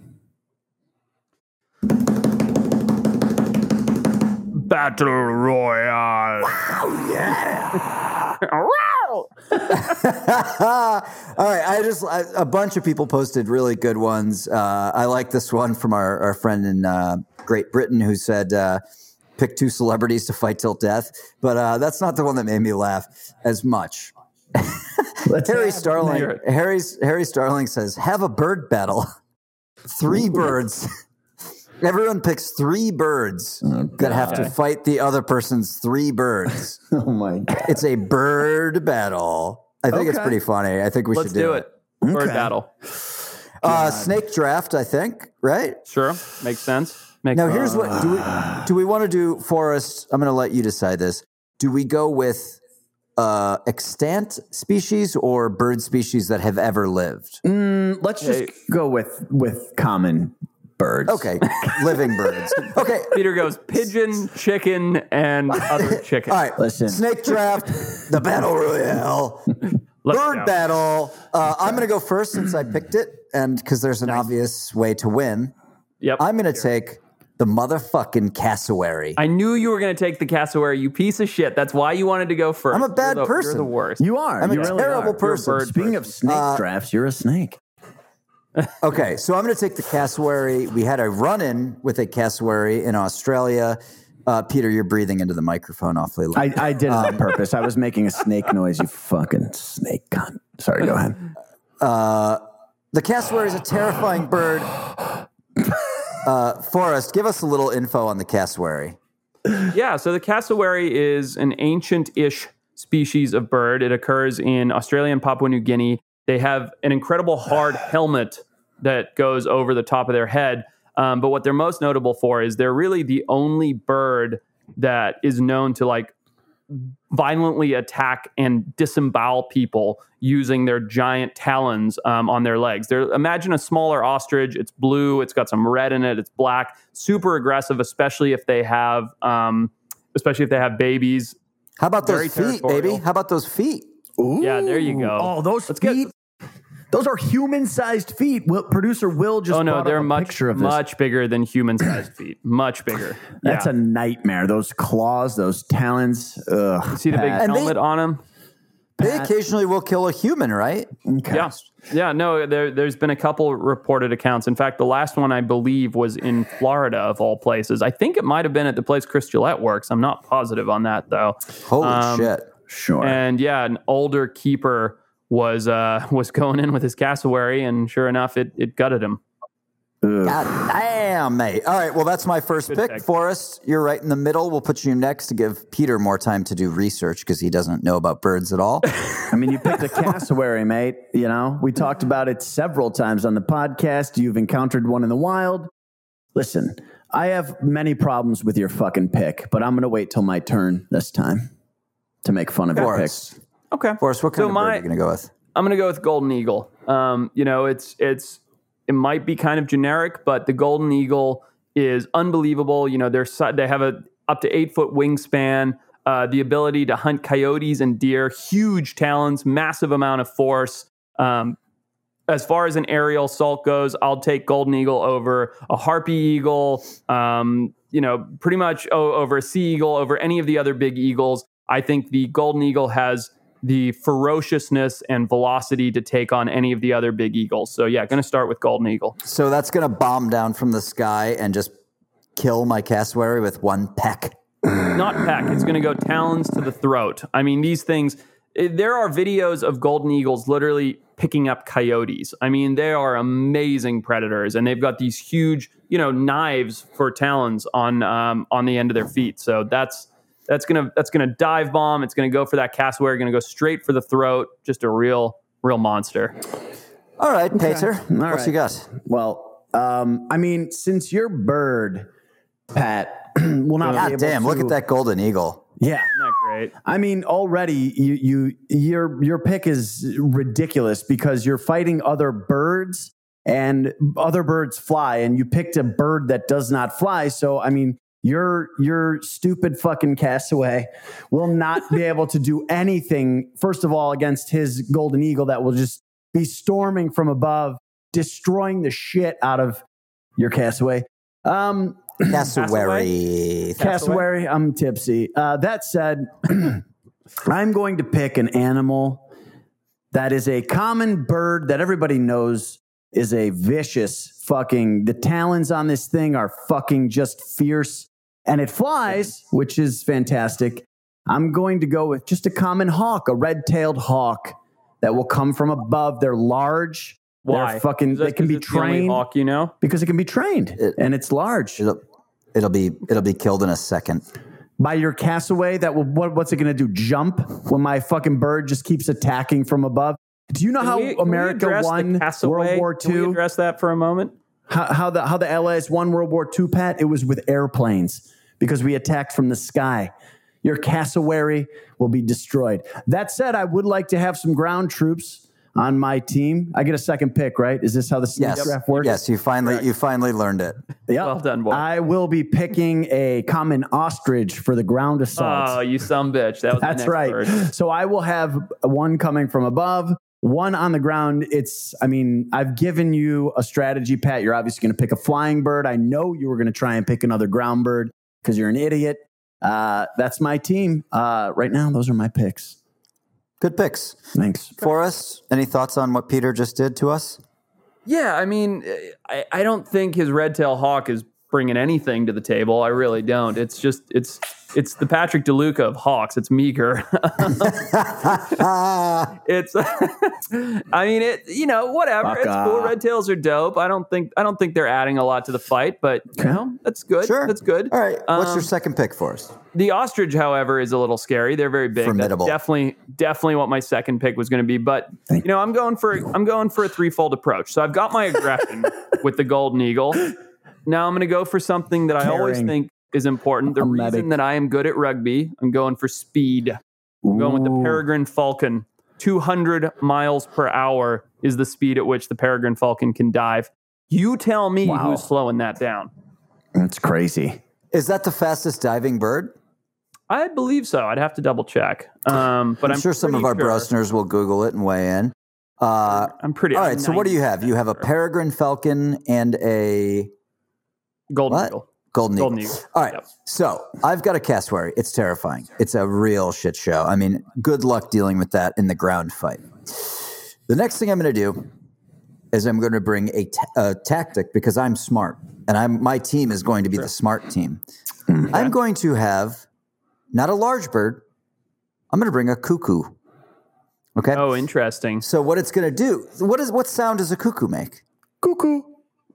Battle Royale. All right, I just I, a bunch of people posted really good ones. Uh, I like this one from our, our friend in uh, Great Britain who said, uh, "Pick two celebrities to fight till death," but uh, that's not the one that made me laugh as much. Let's Harry have- Starling, hear it. Harry's Harry Starling says, "Have a bird battle. Three birds. Everyone picks three birds that have to God. fight the other person's three birds. Oh my God. It's a bird battle. I think it's Okay. pretty funny. I think we Let's should do, do it. it. Bird Okay. battle. Uh, snake draft, I think, right? Sure. Makes sense. Makes Now, sense. here's what do we do we want to do, Forrest? I'm going to let you decide this. Do we go with uh, extant species or bird species that have ever lived? Mm, let's just Hey. go with with common birds. Okay, living birds. Okay, Peter goes pigeon, chicken, and other chicken. all right. Listen. Snake draft, the battle royale, Let's bird go. battle. Uh, I'm going to go first since I picked it, and because there's an obvious way to win. Yep. I'm going to take the motherfucking cassowary. I knew you were going to take the cassowary, you piece of shit. That's why you wanted to go first. I'm a bad You're the, person. You're the worst. You are. I'm a you really terrible are. person. You're a bird Speaking of person. snake drafts, you're a snake. Okay, so I'm going to take the cassowary. We had a run-in with a cassowary in Australia. Uh, Peter, you're breathing into the microphone awfully loud. I, I did it on purpose. I was making a snake noise, you fucking snake cunt. Sorry, go ahead. Uh, the cassowary is a terrifying bird. Uh, Forrest, give us a little info on the cassowary. Yeah, so the cassowary is an ancient-ish species of bird. It occurs in Australia and Papua New Guinea. They have an incredible hard helmet that goes over the top of their head. Um, but what they're most notable for is they're really the only bird that is known to like violently attack and disembowel people using their giant talons um, on their legs. They're, imagine a smaller ostrich. It's blue. It's got some red in it. It's black. Super aggressive, especially if they have, um, especially if they have babies. How about Very those feet, territorial. baby? How about those feet? Ooh. Yeah, there you go. Oh, those Let's get- feet. Those are human-sized feet. Will, producer Will just Oh no, brought they're up a much picture of this. much bigger than human-sized feet. Much bigger. That's yeah. a nightmare. Those claws, those talons. Ugh. See the big Pat. And they- helmet on them? They occasionally will kill a human, right? Okay. Yeah, yeah. No, there, there's been a couple reported accounts. In fact, the last one I believe was in Florida, of all places. I think it might have been at the place Chris Gillette works. I'm not positive on that though. Holy Um, shit. Sure. And yeah, an older keeper was uh, was going in with his cassowary, and sure enough, it it gutted him. God damn, mate. All right, well, that's my first Good pick. pick. Forrest, you're right in the middle. We'll put you next to give Peter more time to do research because he doesn't know about birds at all. I mean, you picked a cassowary, mate. You know, we talked about it several times on the podcast. You've encountered one in the wild. Listen, I have many problems with your fucking pick, but I'm going to wait till my turn this time to make fun of your Forrest. picks. Okay. Forrest, what kind So of my- bird are you going to go with? I'm going to go with golden eagle. Um, you know, it's it's it might be kind of generic, but the golden eagle is unbelievable. You know, they're si- they have a up to eight foot wingspan, uh, the ability to hunt coyotes and deer, huge talons, massive amount of force. Um, as far as an aerial assault goes, I'll take golden eagle over a harpy eagle. Um, you know, pretty much o- over a sea eagle, over any of the other big eagles. I think the golden eagle has the ferociousness and velocity to take on any of the other big eagles. So yeah, going to start with golden eagle. So that's going to bomb down from the sky and just kill my cassowary with one peck. Not peck. It's going to go talons to the throat. I mean, these things, eh, there are videos of golden eagles literally picking up coyotes. I mean, they are amazing predators, and they've got these huge, you know, knives for talons on um, on the end of their feet. So that's that's gonna that's gonna dive bomb. It's gonna go for that cassowary. Going to go straight for the throat. Just a real real monster. All right, Peter, All what right. you got? Well, um, I mean, since your bird, Pat, will not be God able damn, to, look at that golden eagle. Yeah. Not great. I mean, already you you your your pick is ridiculous because you're fighting other birds and other birds fly, and you picked a bird that does not fly. So I mean, your your stupid fucking cassowary will not be able to do anything. First of all, against his golden eagle that will just be storming from above, destroying the shit out of your cassowary. Um, Cassowary. Cassowary, I'm tipsy. Uh, that said, I'm going to pick an animal that is a common bird that everybody knows is a vicious fucking, the talons on this thing are fucking just fierce. And it flies, which is fantastic. I'm going to go with just a common hawk, a red-tailed hawk that will come from above. They're large. Why? They're fucking, Is that they can 'cause be it's the only trained hawk, you know? because it can be trained It- and it's large. It'll, it'll be it'll be killed in a second. By your cassowary that will, what, what's it going to do? Jump when my fucking bird just keeps attacking from above? Do you know Can how we- can we America address the won cassowary? World War Can we Two? address that for a moment? How, how the how the Allies won World War Two, Pat? It was with airplanes because we attacked from the sky. Your cassowary will be destroyed. That said, I would like to have some ground troops on my team. I get a second pick, right? Is this how the sneak Yes, draft works? yes, you finally you finally learned it. Yep. Well done, boy. I will be picking a common ostrich for the ground assault. Oh, you some bitch. That was my That's next right. bird. So I will have one coming from above, one on the ground. It's, I mean, I've given you a strategy, Pat. You're obviously going to pick a flying bird. I know you were going to try and pick another ground bird because you're an idiot. Uh, that's my team. Uh, right now, those are my picks. Good picks. Thanks. Forrest, any thoughts on what Peter just did to us? Yeah, I mean, I, I don't think his red tail hawk is bringing anything to the table. I really don't. It's just it's it's the Patrick DeLuca of hawks. It's meager. It's I mean it. You know, whatever. Fuck it's cool. off. Red tails are dope. I don't think I don't think they're adding a lot to the fight, but you know, that's good. Sure. That's good. All right. What's Um, your second pick, Forrest? The ostrich, however, is a little scary. They're very big. Formidable. That's definitely, definitely what my second pick was going to be. But you know, I'm going for I'm going for a threefold approach. So I've got my aggression with the golden eagle. Now I'm going to go for something that I always Caring. think is important. The A reason medic. that I am good at rugby, I'm going for speed. I'm going with the Ooh. Peregrine Falcon. two hundred miles per hour is the speed at which the Peregrine Falcon can dive. You tell me Wow. who's slowing that down. That's crazy. Is that the fastest diving bird? I believe so. I'd have to double check. Um, but I'm, I'm, sure some of pretty our sure. brosners will Google it and weigh in. Uh, I'm pretty. all I'm right. So what do you have? You have a ninety peregrine falcon and a golden what? eagle. golden eagle. Golden eagle. All right. Yep. So I've got a cassowary. It's terrifying. It's a real shit show. I mean, good luck dealing with that in the ground fight. The next thing I'm going to do is I'm going to bring a, ta- a tactic because I'm smart and I'm my team is going to be the smart team. I'm going to have not a large bird. I'm going to bring a cuckoo. Okay. Oh, interesting. So what it's going to do? What is what sound does a cuckoo make? Cuckoo.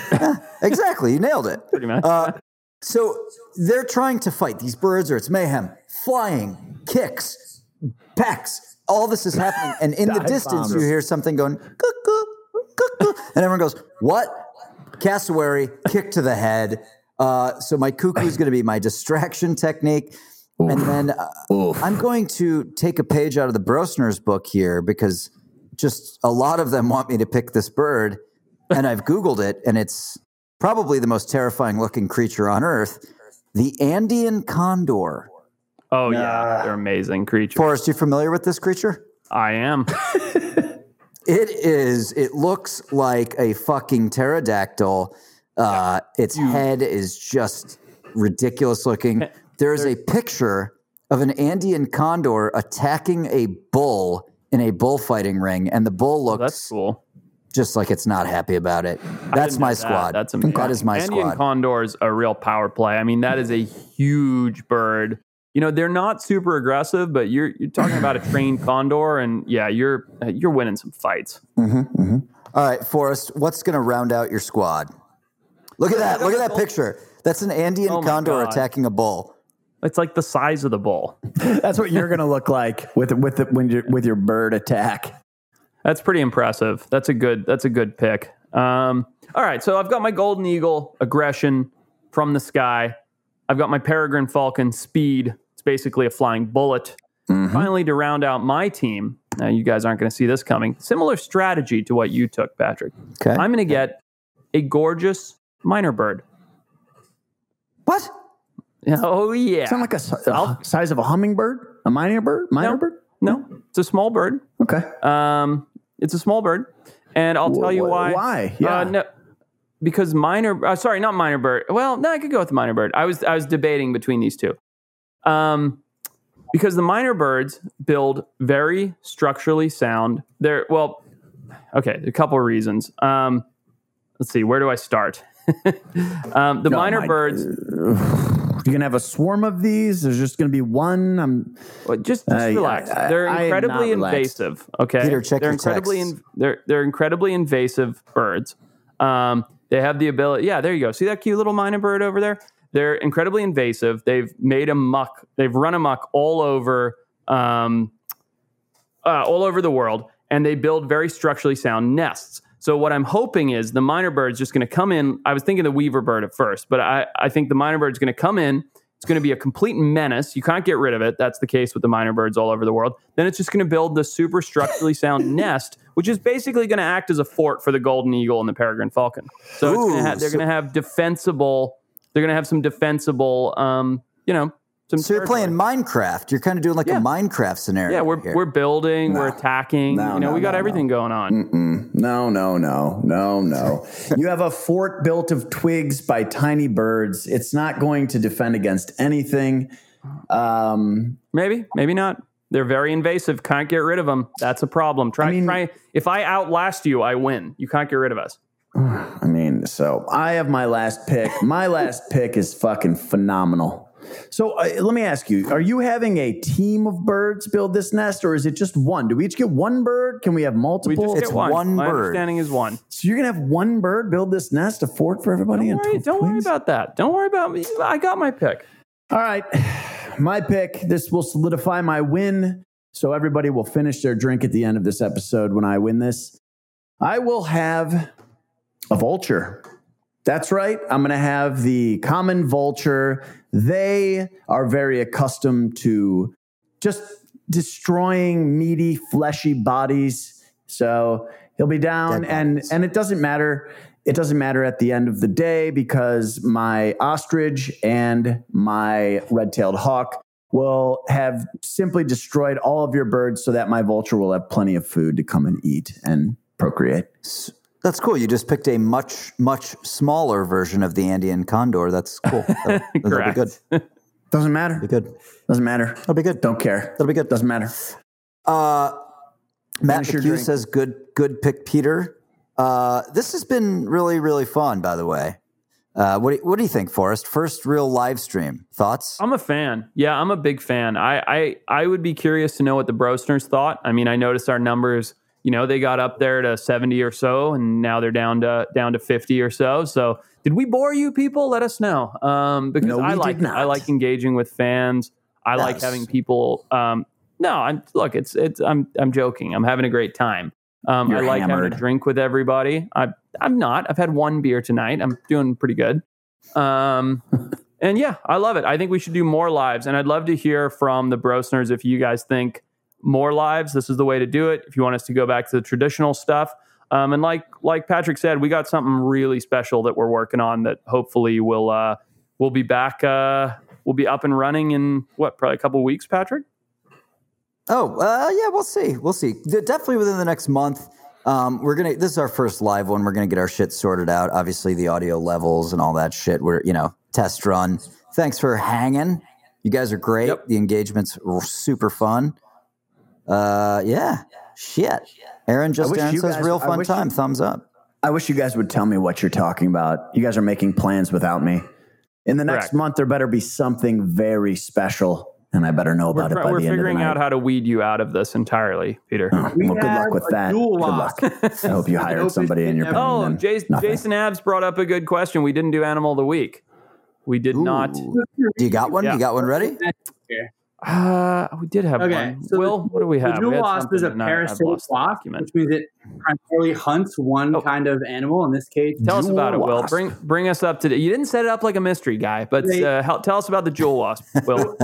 Exactly. You nailed it. Pretty much. Uh, so they're trying to fight. These birds are, it's mayhem, flying, kicks, pecks. All this is happening. And in the Dive distance, bombs. you hear something going, cuckoo, cuckoo. And everyone goes, what? Cassowary, kick to the head. Uh, so my cuckoo is going to be my distraction technique. Oof. And then uh, I'm going to take a page out of the Brosner's book here because just a lot of them want me to pick this bird. And I've Googled it, and it's probably the most terrifying looking creature on Earth, the Andean condor. Oh, yeah. They're amazing creatures. Forrest, you familiar with this creature? I am. It is, it looks like a fucking pterodactyl. Uh, its head is just ridiculous looking. There's a picture of an Andean condor attacking a bull in a bullfighting ring, and the bull looks Oh, that's cool. just like it's not happy about it. That's my that. squad. That's amazing. That is my Andean squad. condor's a real power play. I mean, that is a huge bird. You know, they're not super aggressive, but you're you're talking about a trained condor, and yeah, you're you're winning some fights. Mm-hmm, mm-hmm. All right, Forrest, what's going to round out your squad? Look at that. Look at that picture. That's an Andean Oh my condor God. attacking a bull. It's like the size of the bull. That's what you're going to look like with with the, when you with your bird attack. That's pretty impressive. That's a good. That's a good pick. Um, all right, so I've got my golden eagle, aggression from the sky. I've got my peregrine falcon, speed. It's basically a flying bullet. Mm-hmm. Finally, to round out my team. Now, you guys aren't going to see this coming. Similar strategy to what you took, Patrick. Okay. I'm going to get a gorgeous minor bird. What? Oh yeah. Sound like a, si- a size of a hummingbird, a minor bird, minor no, bird. No, it's a small bird. Okay. Um, it's a small bird, and I'll tell you why. Why? Yeah. Uh, no, because minor. Uh, sorry, not minor bird. Well, no, I could go with the minor bird. I was I was debating between these two. Um, because the minor birds build very structurally sound. They're well, okay. A couple of reasons. Um, let's see. Where do I start? um, the Oh minor my- birds. You're gonna have a swarm of these. There's just gonna be one. I'm Well, just just Uh, relax. I- I- they're I am incredibly not relaxed. invasive. Okay, Peter, check they're your incredibly texts. in, they're they're incredibly invasive birds. Um, they have the ability. Yeah, there you go. See that cute little minor bird over there? They're incredibly invasive. They've made a muck. They've run amok all over, um, uh, all over the world, and they build very structurally sound nests. So what I'm hoping is the minor bird's just going to come in. I was thinking the weaver bird at first, but I, I think the minor bird's going to come in. It's going to be a complete menace. You can't get rid of it. That's the case with the minor birds all over the world. Then it's just going to build the super structurally sound nest, which is basically going to act as a fort for the golden eagle and the peregrine falcon. So it's gonna Ooh, ha- they're so- going to have defensible. They're going to have some defensible. Um, you know, some. So you're territory. playing Minecraft. You're kind of doing like Yeah. a Minecraft scenario. Yeah, we're here. we're building. We're attacking. No, you know, no, we got no, everything going on. Mm-mm. No, no, no, no, no. You have a fort built of twigs by tiny birds. It's not going to defend against anything. Um, Maybe, maybe not. They're very invasive. Can't get rid of them. That's a problem. Try, I mean- try. If I outlast you, I win. You can't get rid of us. I mean, so I have my last pick. My last pick is fucking phenomenal. So uh, let me ask you, are you having a team of birds build this nest, or is it just one? Do we each get one bird? Can we have We multiple? just It's get one. one My bird. understanding is one. So you're going to have one bird build this nest, a fort for everybody? Don't and worry, tw- don't worry twins? about that. Don't worry about me. I got my pick. All right. My pick. This will solidify my win. So everybody will finish their drink at the end of this episode when I win this. I will have a vulture. That's right. I'm going to have the common vulture. They are very accustomed to just destroying meaty, fleshy bodies. So he'll be down, Dead and bodies. and it doesn't matter. It doesn't matter at the end of the day because my ostrich and my red-tailed hawk will have simply destroyed all of your birds so that my vulture will have plenty of food to come and eat and procreate. That's cool. You just picked a much, much smaller version of the Andean condor. That's cool. That'll, that'll be Correct. good. Doesn't matter. Be good. Doesn't matter. That'll be good. Don't care. That'll be good. Doesn't matter. Uh, Matt Finish your McHugh drink. says, "Good, good pick, Peter." Uh, this has been really, really fun. By the way, uh, what do, what do you think, Forrest? First real live stream thoughts? I'm a fan. Yeah, I'm a big fan. I, I, I would be curious to know what the Brosners thought. I mean, I noticed our numbers you know, they got up there to seventy or so, and now they're down to down to fifty or so. So did we bore you people? Let us know. Um, because No, we I did like not. I like engaging with fans. I Nice. like having people. Um, no, I'm look. It's it's. I'm I'm joking. I'm having a great time. Um, I You're like hammered. having a drink with everybody. I I'm not. I've had one beer tonight. I'm doing pretty good. Um, and yeah, I love it. I think we should do more lives, and I'd love to hear from the Brosners if you guys think more lives. This is the way to do it. If you want us to go back to the traditional stuff, um, and like like Patrick said, we got something really special that we're working on that hopefully will uh, we'll be back. Uh, we'll be up and running in what, probably a couple weeks, Patrick. Oh, uh, yeah, we'll see. We'll see. De- Definitely within the next month. Um, we're gonna. This is our first live one. We're gonna get our shit sorted out. Obviously, the audio levels and all that shit. We're you know test run. Thanks for hanging. You guys are great. Yep. The engagements were super fun. Uh, yeah. Shit. Aaron just wish Aaron you says guys- real I fun wish time. you- Thumbs up. I wish you guys would tell me what you're talking about. You guys are making plans without me. In the next Correct. month, there better be something very special, and I better know about We're, it by we're the end of the figuring night. out how to weed you out of this entirely, Peter. Oh, We well, good luck have with a that. dual Good loss. luck. I hope you hired Opus somebody and you're didn't paying Oh, them Jason, nothing. Jason Abs brought up a good question. We didn't do Animal of the Week. We did not. Ooh. Do you got one? Yeah. You got one ready? Uh, we did have Okay, one. so Will, the, what do we have? The jewel We had wasp is a something, and I- I've parasitic lost the wasp, document. which means it primarily hunts one Oh. kind of animal. In this case, Tell us Jewel about it, Will. wasp. Bring bring us up to date. You didn't set it up like a mystery guy, but They- uh, help, tell us about the jewel wasp, Will.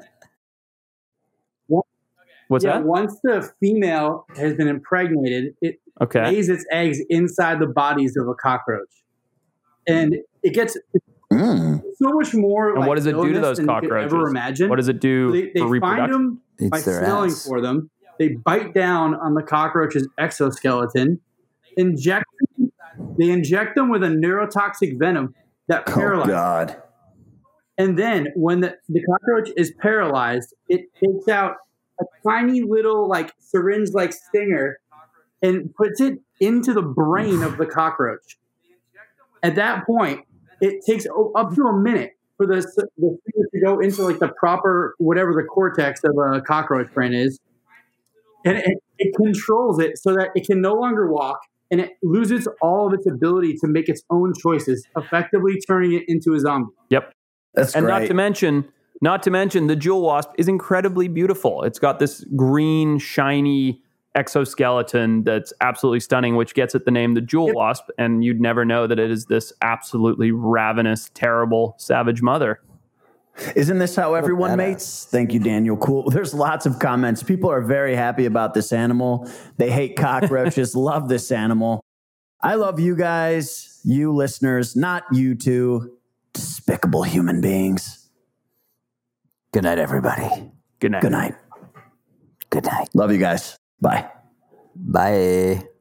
What's yeah. that? Once the female has been impregnated, it Okay. lays its eggs inside the bodies of a cockroach, and it gets Mm. so much more. And like, what does it do to illness those than you could cockroaches? Ever imagine? What does it do They, they for find reproduction? them by Eats their smelling ass. for them. They bite down on the cockroach's exoskeleton, inject. They inject them with a neurotoxic venom that Oh, paralyzes. God. And then when the, the cockroach is paralyzed, it takes out a tiny little like syringe like stinger and puts it into the brain of the cockroach. At that point, it takes o- up to a minute for the, the stinger to go into like the proper, whatever the cortex of a cockroach brain is. And it, it controls it so that it can no longer walk and it loses all of its ability to make its own choices, effectively turning it into a zombie. Yep. That's And great. not to mention, not to mention, the jewel wasp is incredibly beautiful. It's got this green, shiny exoskeleton that's absolutely stunning, which gets it the name the jewel Yep. wasp. And you'd never know that it is this absolutely ravenous, terrible, savage mother. Isn't this how everyone badass. mates? Thank you, Daniel. Cool. There's lots of comments. People are very happy about this animal. They hate cockroaches, love this animal. I love you guys, you listeners, not you two despicable human beings. Good night, everybody. Good night. Good night. Good night. Love you guys. Bye. Bye.